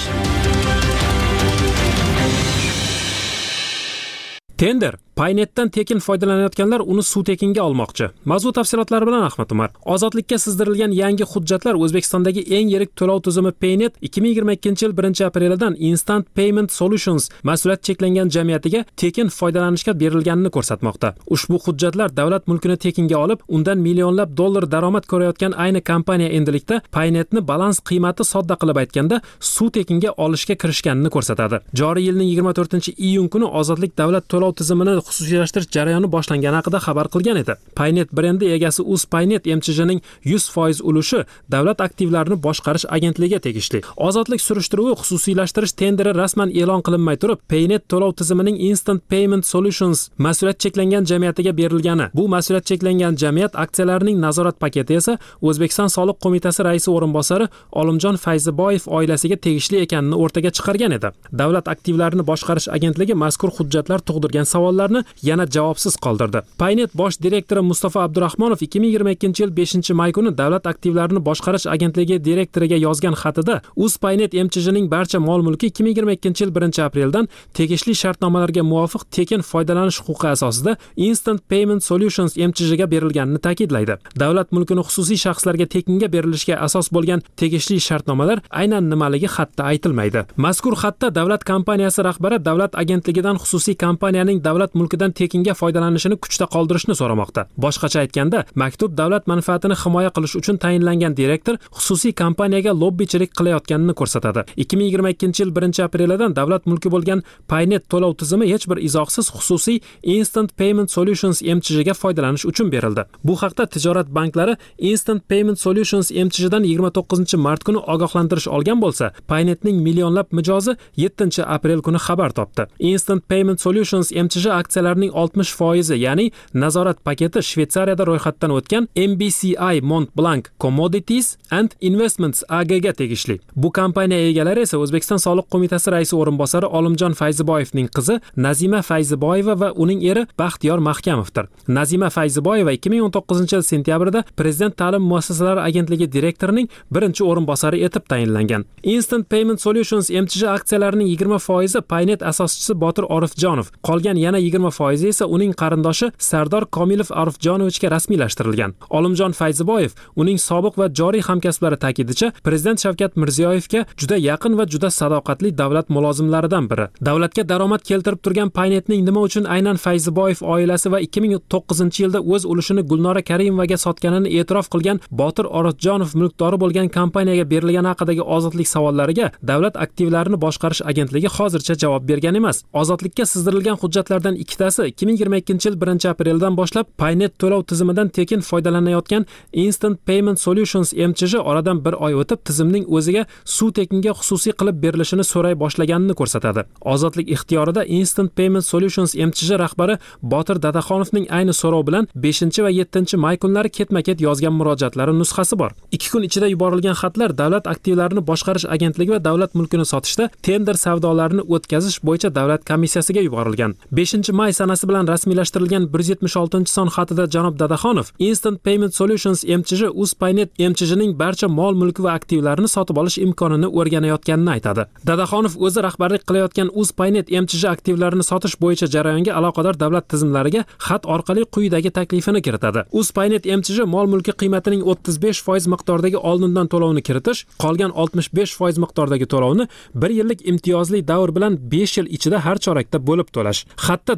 Tender Paynetdan tekin foydalanayotganlar uni suv tekinga olmoqchi. Mavzu tafsilotlari bilan Ahmad Umar. Ozodlikka sizdirilgan yangi hujjatlar O'zbekistondagi eng yirik to'lov tizimi Paynet 2022-yil 1-aprelidan Instant Payment Solutions mas'uliyat cheklangan jamiyatiga tekin foydalanishga berilganini ko'rsatmoqda. Ushbu hujjatlar davlat mulkini tekinga olib, undan millionlab dollar daromad ko'rayotgan ayni kompaniya endilikda Paynetni balans qiymati sodda qilib aytganda suv tekinga olishga kirishganini ko'rsatadi. Joriy yilning 24-iyun kuni Ozodlik davlat to'lov tizimini xususiylashtirish jarayoni boshlangani haqida xabar qilgan edi. Paynet brendi egasi Paynet MCH'ning 100% ulushi davlat aktivlarini boshqarish agentligiga tegishli. Ozodlik surishtiruvi xususiylashtirish tenderi rasman e'lon qilinmay turib, Paynet to'lov tizimining Instant Payment Solutions mas'uliyat cheklangan jamiyatiga berilgani. Bu mas'uliyat cheklangan jamiyat aksiyalarining nazorat paketi esa O'zbekiston Soliq qo'mitasi raisi o'rinbosari Olimjon Fayziboyev oilasiga tegishli ekanini o'rtaga chiqargan edi. Davlat aktivlarini boshqarish agentligi mazkur hujjatlar tug'dirgan savollarni yana javobsiz qoldirdi. Paynet bosh direktori Mustafa Abdurahmonov 2022-yil 5-may kuni davlat aktivlarini boshqarish agentligi direktoriga yozgan xatida Paynet MCH'ning barcha mol-mulki 2022-yil 1-apreldan tegishli shartnomalarga muvofiq tekin foydalanish huquqi asosida Instant Payment Solutions MCH'ga berilganini ta'kidlaydi. Davlat mulkini xususiy shaxslarga tekinga berilishiga asos bo'lgan tegishli shartnomalar aynan nimaligi xatda aytilmaydi. Mazkur xatda davlat kompaniyasi rahbari davlat agentligidan xususiy kompaniyaning davlat mulkidan tekinga foydalanishini kuchda qoldirishni so'ramoqda. Boshqacha aytganda, maktub davlat manfaatini himoya qilish uchun tayinlangan direktor xususiy kompaniyaga lobbichilik qilayotganini ko'rsatadi. 2022-yil 1-aprelidan davlat mulki bo'lgan Paynet to'lov tizimi hech bir izohsiz xususiy Instant Payment Solutions MCH'ga foydalanish uchun berildi. Bu haqda tijorat banklari Instant Payment Solutions MCH'dan 29-mart kuni ogohlantirish olgan bo'lsa, Paynetning millionlab mijozi 7-aprel kuni xabar topdi. Instant Payment Solutions MCH aksiyalarining 60%, ya'ni nazorat paketi Shveysariyada ro'yxatdan o'tgan MBCI Montblanc Commodities and Investments AG'ga tegishli. Bu kompaniya egalari esa O'zbekiston Soliq qo'mitasi raisi o'rinbosari Olimjon Fayziboyevning qizi Nazima Fayziboyeva va uning eri Baxtiyor Mahkamovdir. Nazima Fayziboyeva 2019-yil sentyabrda Prezident ta'lim muassasalari agentligi direktorining birinchi o'rinbosari etib tayinlangan. Instant Payment Solutions MCH aksiyalarining 20% Paynet asoschisi Botir Orifjonov, qolgan yana 20% esa uning qarindoshi Sardor Komilov Arifjonovichga rasmiylashtirilgan. Olimjon Fayziboyev uning sobiq va joriy hamkasblari ta'kidicha Prezident Shavkat Mirziyoyevga juda yaqin va juda sadoqatli davlat mulozimlaridan biri. Davlatga daromad keltirib turgan Paynetning nima uchun aynan Fayziboyev oilasi va 2009-yilda o'z ulushini Gulnora Karimovaga sotganini e'tirof qilgan Botir Orifjonov mulkdori bo'lgan kompaniyaga berilgani haqidagi ozodlik savollariga davlat aktivlarini boshqarish agentligi hozircha javob bergan emas. Ozodlikka sizdirilgan hujjatlardan ikkitasi 2022-yil 1-apreldan boshlab Paynet to'lov tizimidan tekin foydalanayotgan Instant Payment Solutions MCH oradan bir oy o'tib tizimning o'ziga suv tekinga xususiy qilib berilishini so'ray boshlaganini ko'rsatadi. Ozodlik ixtiyorida Instant Payment Solutions MCH rahbari Botir Dadaxonovning ayni so'rov bilan 5 va 7-may kunlari ketma-ket yozgan murojaatlari nusxasi bor. 2 kun ichida yuborilgan xatlar davlat aktivlarini boshqarish agentligi va davlat mulkini sotishda tender savdolarini o'tkazish bo'yicha davlat komissiyasiga yuborilgan. 5-may sanasi bilan rasmiylashtirilgan 176-son xatida janob Dadaxonov Instant Payment Solutions MCH Paynet MCH'ning barcha mol mulki va aktivlarini sotib olish imkonini o'rganayotganini aytadi. Dadaxonov o'zi rahbarlik qilayotgan Paynet MCH aktivlarini sotish bo'yicha jarayonga aloqador davlat tizimlariga xat orqali quyidagi taklifini kiritadi. Paynet MCH mol mulki qiymatining 35% miqdordagi oldindan to'lovni kiritish, qolgan 65% miqdordagi to'lovni 1 yillik imtiyozli davr bilan 5 yil ichida har chorakda bo'lib to'lash. Xatda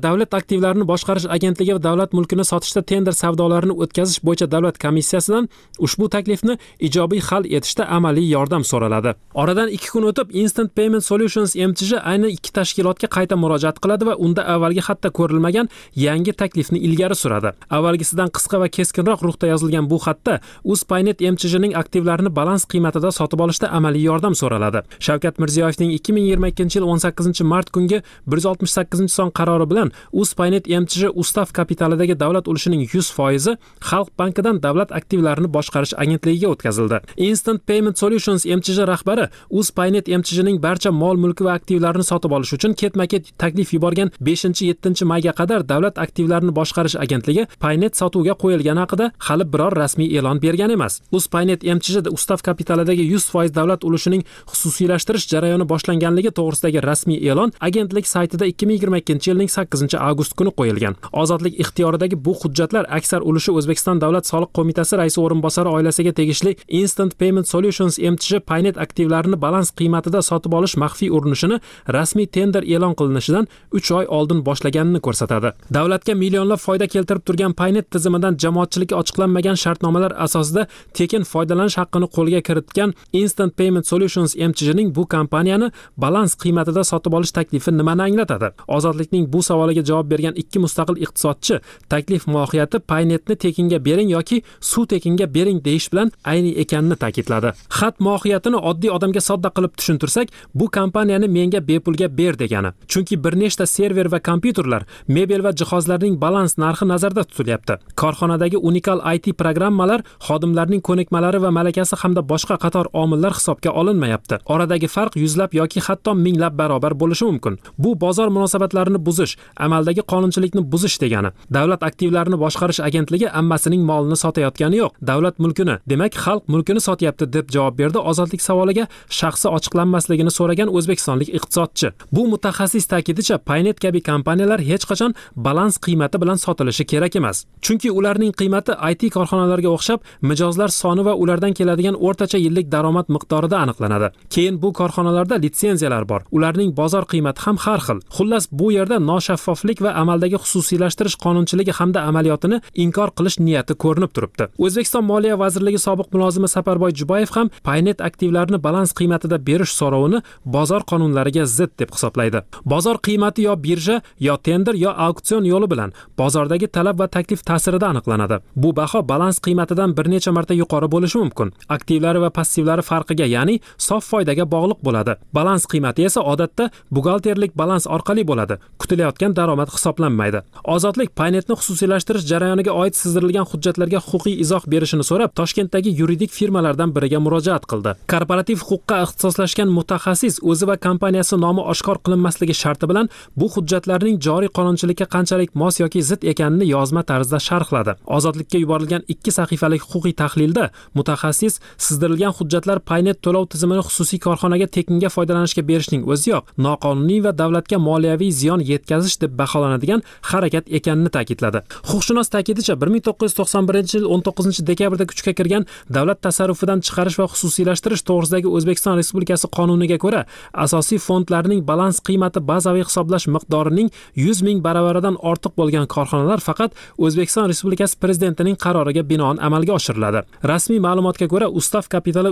davlat aktivlarini boshqarish agentligi va davlat mulkini sotishda tender savdolarini o'tkazish bo'yicha davlat komissiyasidan ushbu taklifni ijobiy hal etishda amaliy yordam so'raladi. Oradan 2 kun o'tib Instant Payment Solutions MTJ ayni 2 tashkilotga qayta murojaat qiladi va unda avvalgi xatda ko'rilmagan yangi taklifni ilgari suradi. Avvalgisidan qisqa va keskinroq ruhda yozilgan bu xatda Uzpaynet MTJning aktivlarini balans qiymatida sotib olishda amaliy yordam so'raladi. Shavkat Mirziyoyevning 2022-yil 18-mart kungi 168-son qarori bilan Uzpaynet MTJ ustav kapitalidagi davlat ulushining 100% Xalq bankidan davlat aktivlarini boshqarish agentligiga o'tkazildi. Instant Payment Solutions MTJ rahbari Uzpaynet MTJning barcha mol-mulki va aktivlarini sotib olish uchun ketma-ket taklif yuborgan 5-7 mayga qadar davlat aktivlarini boshqarish agentligi Paynet sotuvga qo'yilgani haqida hali biror rasmiy e'lon bergan emas. Uzpaynet MTJ ustav kapitalidagi 100% davlat ulushining xususiylashtirish jarayoni boshlanganligi to'g'risidagi rasmiy e'lon agentlik saytida 2022-yilning 8-avgust kuni qo'yilgan. Ozodlik ixtiyoridagi bu hujjatlar aksar ulushi O'zbekiston Davlat soliq qo'mitasi raisi o'rinbosari oilasiga tegishli Instant Payment Solutions MTJ Paynet aktivlarini balans qiymatida sotib olish maxfiy urinishini rasmiy tender e'lon qilinishidan 3 oy oldin boshlaganini ko'rsatadi. Davlatga millionlab foyda keltirib turgan Paynet tizimidan jamoatchilikka ochiqlanmagan shartnomalar asosida tekin foydalanish haqqini qo'lga kiritgan Instant Payment Solutions MTJning bu kompaniyani balans qiymatida sotib olish taklifi nimani anglatadi? Ozodlikning bu savoliga javob bergan 2 mustaqil iqtisodchi taklif mohiyati Paynetni tekinga bering yoki suv tekinga bering deyish bilan ayni ekanini ta'kidladi. Xat mohiyatini oddiy odamga sodda qilib tushuntirsak, bu kompaniyani menga bepulga ber degani. Chunki bir nechta server va kompyuterlar, mebel va jihozlarning balans narxi nazarda tutilyapti. Korxonadagi unikal IT programmalar, xodimlarning ko'nikmalari va malakasi hamda boshqa qator omillar hisobga olinmayapti. Oradagi farq yuzlab yoki hatto minglab barobar bo'lishi mumkin. Bu bozor munosabatlarini buzish, amaldagi qonunchilikni buzish degani. Davlat aktivlarini boshqarish agentligi ammasining molini sotayotgani yo'q, davlat mulkini, demak xalq mulkini sotyapti deb javob berdi ozodlik savoliga shaxsi ochiqlanmasligini so'ragan o'zbekistonlik iqtisodchi. Bu mutaxassis ta'kidicha Paynet kabi kompaniyalar hech qachon balans qiymati bilan sotilishi kerak emas. Chunki ularning qiymati IT korxonalarga o'xshab mijozlar soni va ulardan keladigan o'rtacha yillik daromad miqdorida aniqlanadi. Keyin bu korxonalarda litsenziyalar bor. Ularning bozor qiymati ham har xil. Xullas bu yerda noshaffoflik va amaldagi xususiylashtirish qonunchiligi hamda amaliyotini inkor qilish niyati ko'rinib turibdi. O'zbekiston Moliya vazirligi sobiq mulozimi Saparboy Jubayev ham Paynet aktivlarini balans qiymatida berish so'rovini bozor qonunlariga zid deb hisoblaydi. Bozor qiymati yo birja, yo tender, yo auksion yo'li bilan bozordagi talab va taklif ta'sirida aniqlanadi. Bu baho balans qiymatidan bir necha marta yuqori bo'lishi mumkin. Aktivlari va passivlari farqiga, ya'ni sof foydaga bog'liq bo'ladi. Balans qiymati esa odatda buxgalterlik balans orqali bo'ladi. Kutilayotgan daromad hisoblanmaydi. Ozodlik Paynetni xususiylashtirish jarayoniga oid sizdirilgan hujjatlarga huquqiy izoh berishini so'rab Toshkentdagi yuridik firmalardan biriga murojaat qildi. Korporativ huquqqa ixtisoslashgan mutaxassis o'zi va kompaniyasi nomi oshkor qilinmasligi sharti bilan bu hujjatlarning joriy qonunchilikka qanchalik mos yoki zid ekanini yozma tarzda sharhladi. Ozodlikka yuborilgan 2 sahifalik huquqiy tahlilda mutaxassis sizdirilgan hujjatlar Paynet to'lov tizimini xususiy korxonaga tekinga foydalanishga berishning o'zi yo'q, noqonuniy va davlatga moliyaviy ziyon yetkazish deb baholanadigan harakat ekanini ta'kidladi. Huquqshunos ta'kidicha 1991-yil 19-dekabrda kuchga kirgan davlat tasarrufidan chiqarish va xususiylashtirish to'g'risidagi O'zbekiston Respublikasi qonuniga ko'ra, asosiy fondlarning balans qiymati bazaviy hisoblash miqdorining 100 ming baravaridan ortiq bo'lgan korxonalar faqat O'zbekiston Respublikasi prezidentining qaroriga binoan amalga oshiriladi. Rasmiy ma'lumotga ko'ra, ustav kapitali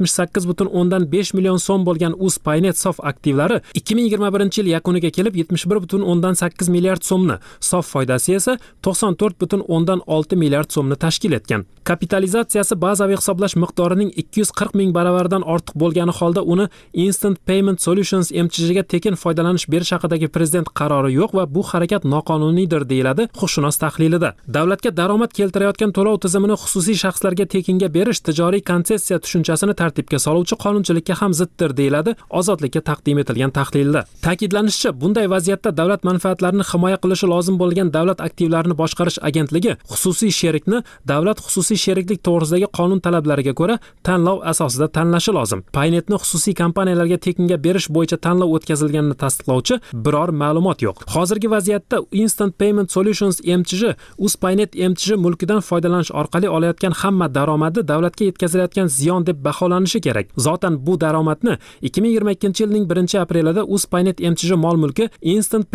378,5 million so'm bo'lgan Uzpaynet sof aktivlari 2021-yil yakuniga kelib 71,8 milliard so'mni, sof foydasi esa 94,6 milliard so'mni tashkil etgan. Kapitalizatsiyasi bazaviy hisoblash miqdorining 240 ming baravaridan ortiq bo'lgani holda uni Instant Payment Solutions MTJga tekin foydalanish berish haqidagi prezident qarori yo'q va bu harakat noqonuniydir deyiladi huquqshunos tahlilida. Davlatga daromad keltirayotgan to'lov tizimini xususiy shaxslarga tekinga berish tijoriy konsessiya tushunchasini tartibga soluvchi qonunchilikka ham ziddir deyiladi ozodlikka taqdim etilgan tahlilda. Ta'kidlanishicha, bunday vaziyatda davlat manfaatlarini himoya qilishi lozim bo'lgan davlat aktivlarini boshqarish agentligi xususiy sherikni davlat xususiy sheriklik to'g'risidagi qonun talablariga ko'ra tanlov asosida tanlashi lozim. Paynetni xususiy kompaniyalarga tekinga berish bo'yicha tanlov o'tkazilganini tasdiqlovchi biror ma'lumot yo'q. Hozirgi vaziyatda Instant Payment Solutions MTJ Uzpaynet MTJ mulkidan foydalanish orqali olayotgan hamma daromadi davlatga yetkazilayotgan ziyon deb baholanishi kerak. Zotan bu daromadni 2022-yilning 1-aprelida Uzpaynet MTJ mol mulki Instant Payment Solutions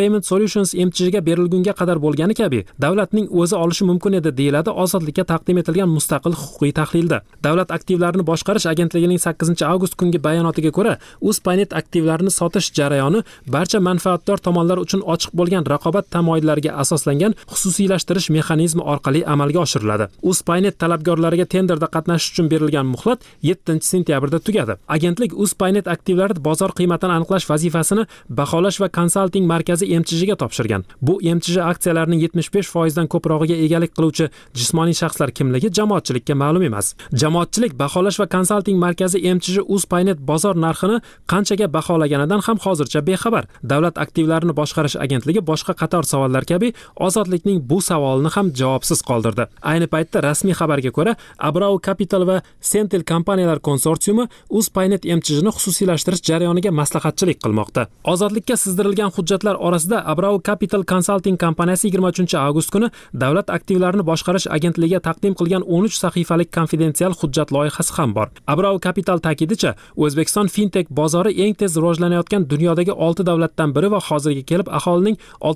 Solutions MCHga berilgunga qadar bo'lgani kabi davlatning o'zi olishi mumkin edi deyiladi ozodlikka taqdim etilgan mustaqil huquqiy tahlilda. Davlat aktivlarini boshqarish agentligining 8-avgust kungi bayonotiga ko'ra, Uspaynet aktivlarini sotish jarayoni barcha manfaatdor tomonlar uchun ochiq bo'lgan raqobat tamoyillariga asoslangan xususiylashtirish mexanizmi orqali amalga oshiriladi. Uspaynet talabgorlariga tenderda qatnashish uchun berilgan muhlat 7-sentyabrda tugadi. Agentlik Uspaynet aktivlari bozor qiymatini aniqlash vazifasini baholash va konsalting markazi MCHga topshirgan. Bu MCH aksiyalarining 75% dan ko'prog'iga egalik qiluvchi jismoniy shaxslar kimligi jamoatchilikka ma'lum emas. Jamoatchilik baholash va konsalting markazi MCH Uspaynet bozor narxini qanchaga baholaganidan ham hozircha bexabar. Davlat aktivlarini boshqarish agentligi boshqa qator savollar kabi ozodlikning bu savolini ham javobsiz qoldirdi. Ayni paytda rasmiy xabarga ko'ra, Abrau Capital va Sentel kompaniyalar konsorsiumi Uspaynet MCHni xususiylashtirish jarayoniga maslahatchilik qilmoqda. Ozodlikka sizdirilgan hujjatlar orasida Abrau Capital Consulting kompaniyasi 23-avgust kuni davlat aktivlarini boshqarish agentligiga taqdim qilgan 13 sahifalik konfidensial hujjat loyihasi ham bor. Abrau Capital ta'kidicha, O'zbekiston fintech bozori eng tez rivojlanayotgan dunyodagi 6 davlatdan biri va hozirga kelib aholining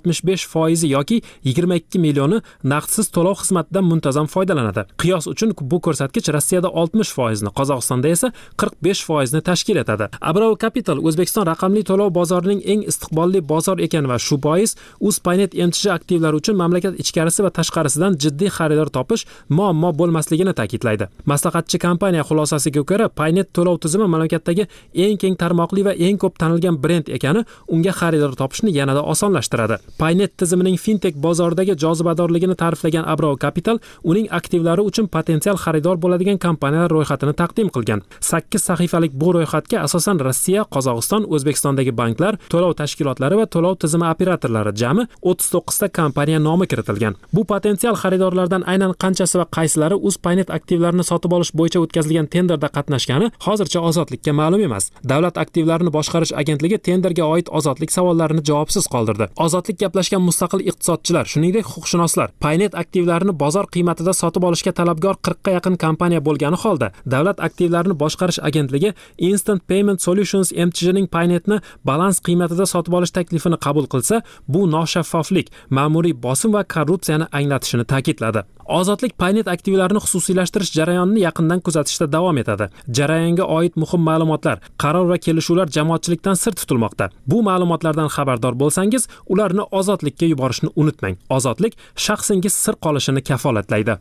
65% yoki 22 millioni naqdsiz to'lov xizmatidan muntazam foydalanadi. Qiyos uchun bu ko'rsatkich Rossiyada 60%, Qozog'istonda esa 45% tashkil etadi. Abrau Capital O'zbekiston raqamli to'lov bozorining eng istiqbolli bozor ekan va shu bois Uspaynet MCH aktivlari uchun mamlakat ichkarisi va tashqarisidan jiddiy xaridor topish muammo bo'lmasligini ta'kidlaydi. Maslahatchi kompaniya xulosasiga ko'ra, Paynet to'lov tizimi mamlakatdagi eng keng tarmoqli va eng ko'p tanilgan brend ekani unga xaridor topishni yanada osonlashtiradi. Paynet tizimining fintech bozoridagi jozibadorligini ta'riflagan Abrau Capital uning aktivlari uchun potensial xaridor bo'ladigan kompaniyalar ro'yxatini taqdim qilgan. 8 sahifalik bu ro'yxatga asosan Rossiya, Qozog'iston, O'zbekistondagi banklar, to'lov tashkilotlari va to'lov tizimi operatorlari jami 39 ta kompaniya nomi kiritilgan. Bu potensial xaridorlardan aynan qanchasi va qaysilari Uspaynet aktivlarini sotib olish bo'yicha o'tkazilgan tenderda qatnashgani hozircha ozodlikka ma'lum emas. Davlat aktivlarini boshqarish agentligi tenderga oid ozodlik savollarini javobsiz qoldirdi. Ozodlik gaplashgan mustaqil iqtisodchilar, shuningdek huquqshunoslar, Paynet aktivlarini bozor qiymatida sotib olishga talabgor 40 ga yaqin kompaniya bo'lgani holda, davlat aktivlarini boshqarish agentligi Instant Payment Solutions MCHning Paynetni balans qiymatida sotib olish taklifini qabul qilsa, bu noshaffoflik, ma'muriy bosim va korrupsiyani anglatishini ta'kidladi. Ozodlik Paynet aktivlarini xususiylashtirish jarayonini yaqindan kuzatishda davom etadi. Jarayonga oid muhim ma'lumotlar, qaror va kelishuvlar jamoatchilikdan sir tutilmoqda. Bu ma'lumotlardan xabardor bo'lsangiz, ularni ozodlikka yuborishni unutmang. Ozodlik shaxsingiz sir qolishini kafolatlaydi.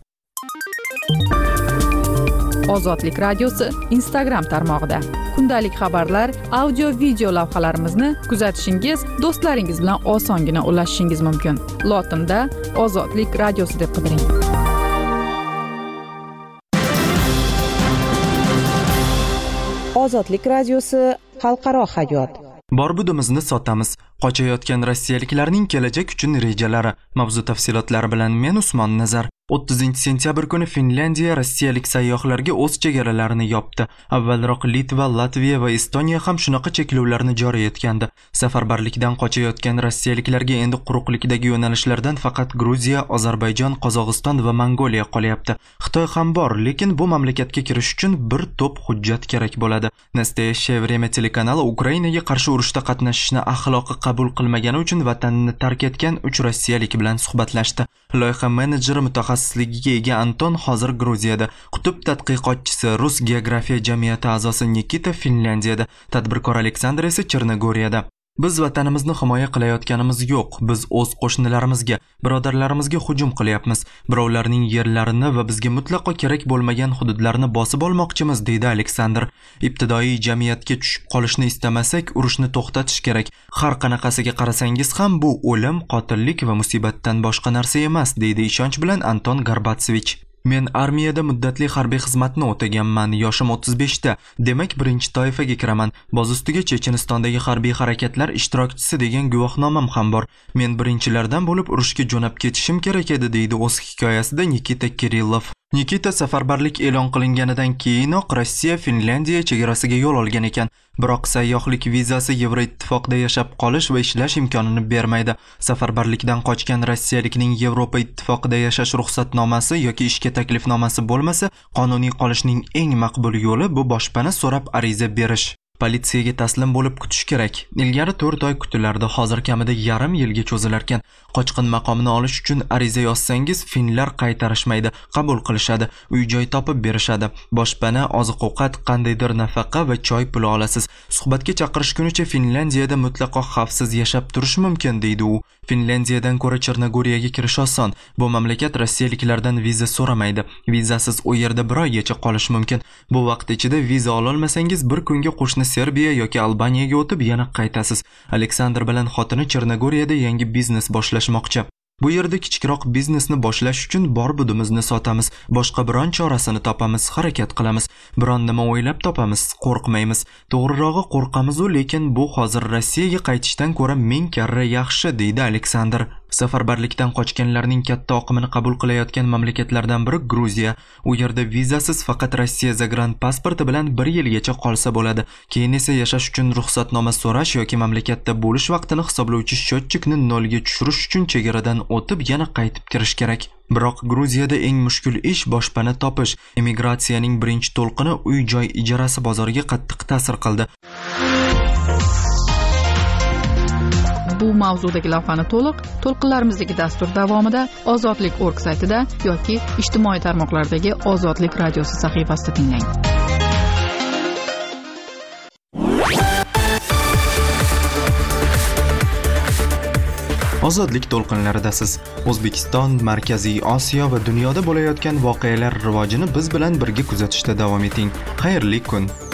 Ozodlik radiosi Instagram tarmog'ida. Kundalik xabarlar, audio, video lavhalarimizni kuzatishingiz, do'stlaringiz bilan osongina ulashishingiz mumkin. Lotinda Ozodlik radiosi deb qidiring. Ozodlik radiosi xalqaro hayot. Bor-budimizni sotamiz. Qochayotgan rossiyaliklarning kelajak uchun rejalari. Mavzu tafsilotlari bilan men Usmon Nazar. 30-sentyabr kuni Finlandiya rossiyalik sayyohlarga o'z chegaralarini yopdi. Avvalroq Litva, Latviya va Estoniya ham shunaqa cheklovlarni joriy etgandi. Safarbarlikdan qochayotgan rossiyaliklarga endi quruqlikdagi yo'nalishlardan faqat Gruziya, Ozarbayjon, Qozog'iston va Mongoliya qolyapti. Xitoy ham bor, lekin bu mamlakatga kirish uchun bir to'p hujjat kerak bo'ladi. Nastoyashye время telekanali Ukrainaga qarshi urushda qatnashishni axloqi qabul qilmagani uchun vatanini tark etgan 3 rossiyalik bilan suhbatlashdi. Loyiha menejeri mutaxassisligiga ega Anton hozir Gruziyada, qutb tadqiqotchisi, Rus geografiya jamiyati a'zosi Nikita Finlandiyada, tadbirkor Aleksandr esa Chernogoriyada. Biz vatanimizni himoya qilayotganimiz yo'q. Biz o'z qo'shnilarimizga, birodarlarimizga hujum qilyapmiz. Birovlarning yerlarini va bizga mutlaqo kerak bo'lmagan hududlarni bosib olmoqchimiz, deydi Aleksandr. Ibtidoiy jamiyatga tushib qolishni istamasak, urushni to'xtatish kerak. Har qanaqasiga qarasangiz ham bu o'lim, qotillik va musibatdan boshqa narsa emas, deydi ishonch bilan Anton Garbatsevich. Men armiyada muddatli harbiy xizmatni o'taganman. Yoshim 35 ta. Demak, birinchi toifaga kiraman. Boz ustiga Chechenistondagi harbiy harakatlar ishtirokchisi degan guvohnomam ham bor. Men birinchilardan bo'lib urushga jo'nab ketishim kerak edi, deydi o'z hikoyasida Nikita Kirillov. Nikita safarbarlik e'lon qilinganidan keyinoq Rossiya Finlandiya chegarasiga yo'l olgan ekan. Biroq sayyohlik vizasi Yevroittifoqda yashab qolish va ishlash imkonini bermaydi. Safarbarlikdan qochgan rossiyalikning Yevropa ittifoqida yashash ruxsatnomasi yoki ishga taklifnomasi bo'lmasa, qonuniy qolishning eng maqbul yo'li bu boshpana so'rab ariza berish. Politsiyaga taslim bo'lib kutish kerak. Ilgari 4 oy kutilardi, hozir kamida yarim yilga cho'zilarkan. Qochqin maqomini olish uchun ariza yozsangiz, finlar qaytarishmaydi, qabul qilishadi, uy-joy topib berishadi. Boshpana, oziq-ovqat, qandaydir nafaqa va choy puli olasiz. Suhbatga chaqirishgunicha Finlandiyada mutlaqo xavfsiz yashab turish mumkin, deydi u. Finlandiyadan ko'ra Chernogoriyaga kirish oson. Bu mamlakat rossiyaliklardan viza so'ramaydi. Vizasiz u yerda bir oygacha qolish mumkin. Bu vaqt ichida viza ololmasangiz bir kunga qo'shni Serbiya yoki Albaniyaga o'tib yana qaytasiz. Aleksandr bilan xotini Chernogoriyada yangi biznes boshlashmoqchi. Bu yerda kichikroq biznesni boshlash uchun bor budimizni sotamiz, boshqa biron chorasini topamiz, harakat qilamiz, biron nima o'ylab topamiz, qo'rqmaymiz. To'g'rirog'i qo'rqamiz-u, lekin bu hozir Rossiyaga qaytishdan ko'ra ming karra yaxshi, deydi Aleksandr. Safarbarlikdan qochganlarning katta oqimini qabul qilayotgan mamlakatlardan biri Gruziya. U yerda vizasiz faqat Rossiya zagrant pasporti bilan 1 yilgacha qolsa bo'ladi. Keyin esa yashash uchun ruxsatnoma so'rash yoki mamlakatda bo'lish vaqtini hisoblovchi счетчикni nolga tushirish uchun chegaradan o'tib yana qaytib kirish kerak. Biroq Gruziyada eng mushkul ish boshpana topish. Immigratsiyaning birinchi to'lqini uy-joy ijarasi bozoriga qattiq ta'sir qildi. Bu mavzudagi lavhani to'lqinlarimizdagi dastur davomida ozodlik.org saytida yoki ijtimoiy tarmoqlardagi Ozodlik radiosi sahifasida tinglang. Ozodlik to'lqinlaridasiz. O'zbekiston, Markaziy Osiyo va dunyoda bo'layotgan voqealar rivojini biz bilan birga kuzatishda davom eting. Xayrli kun.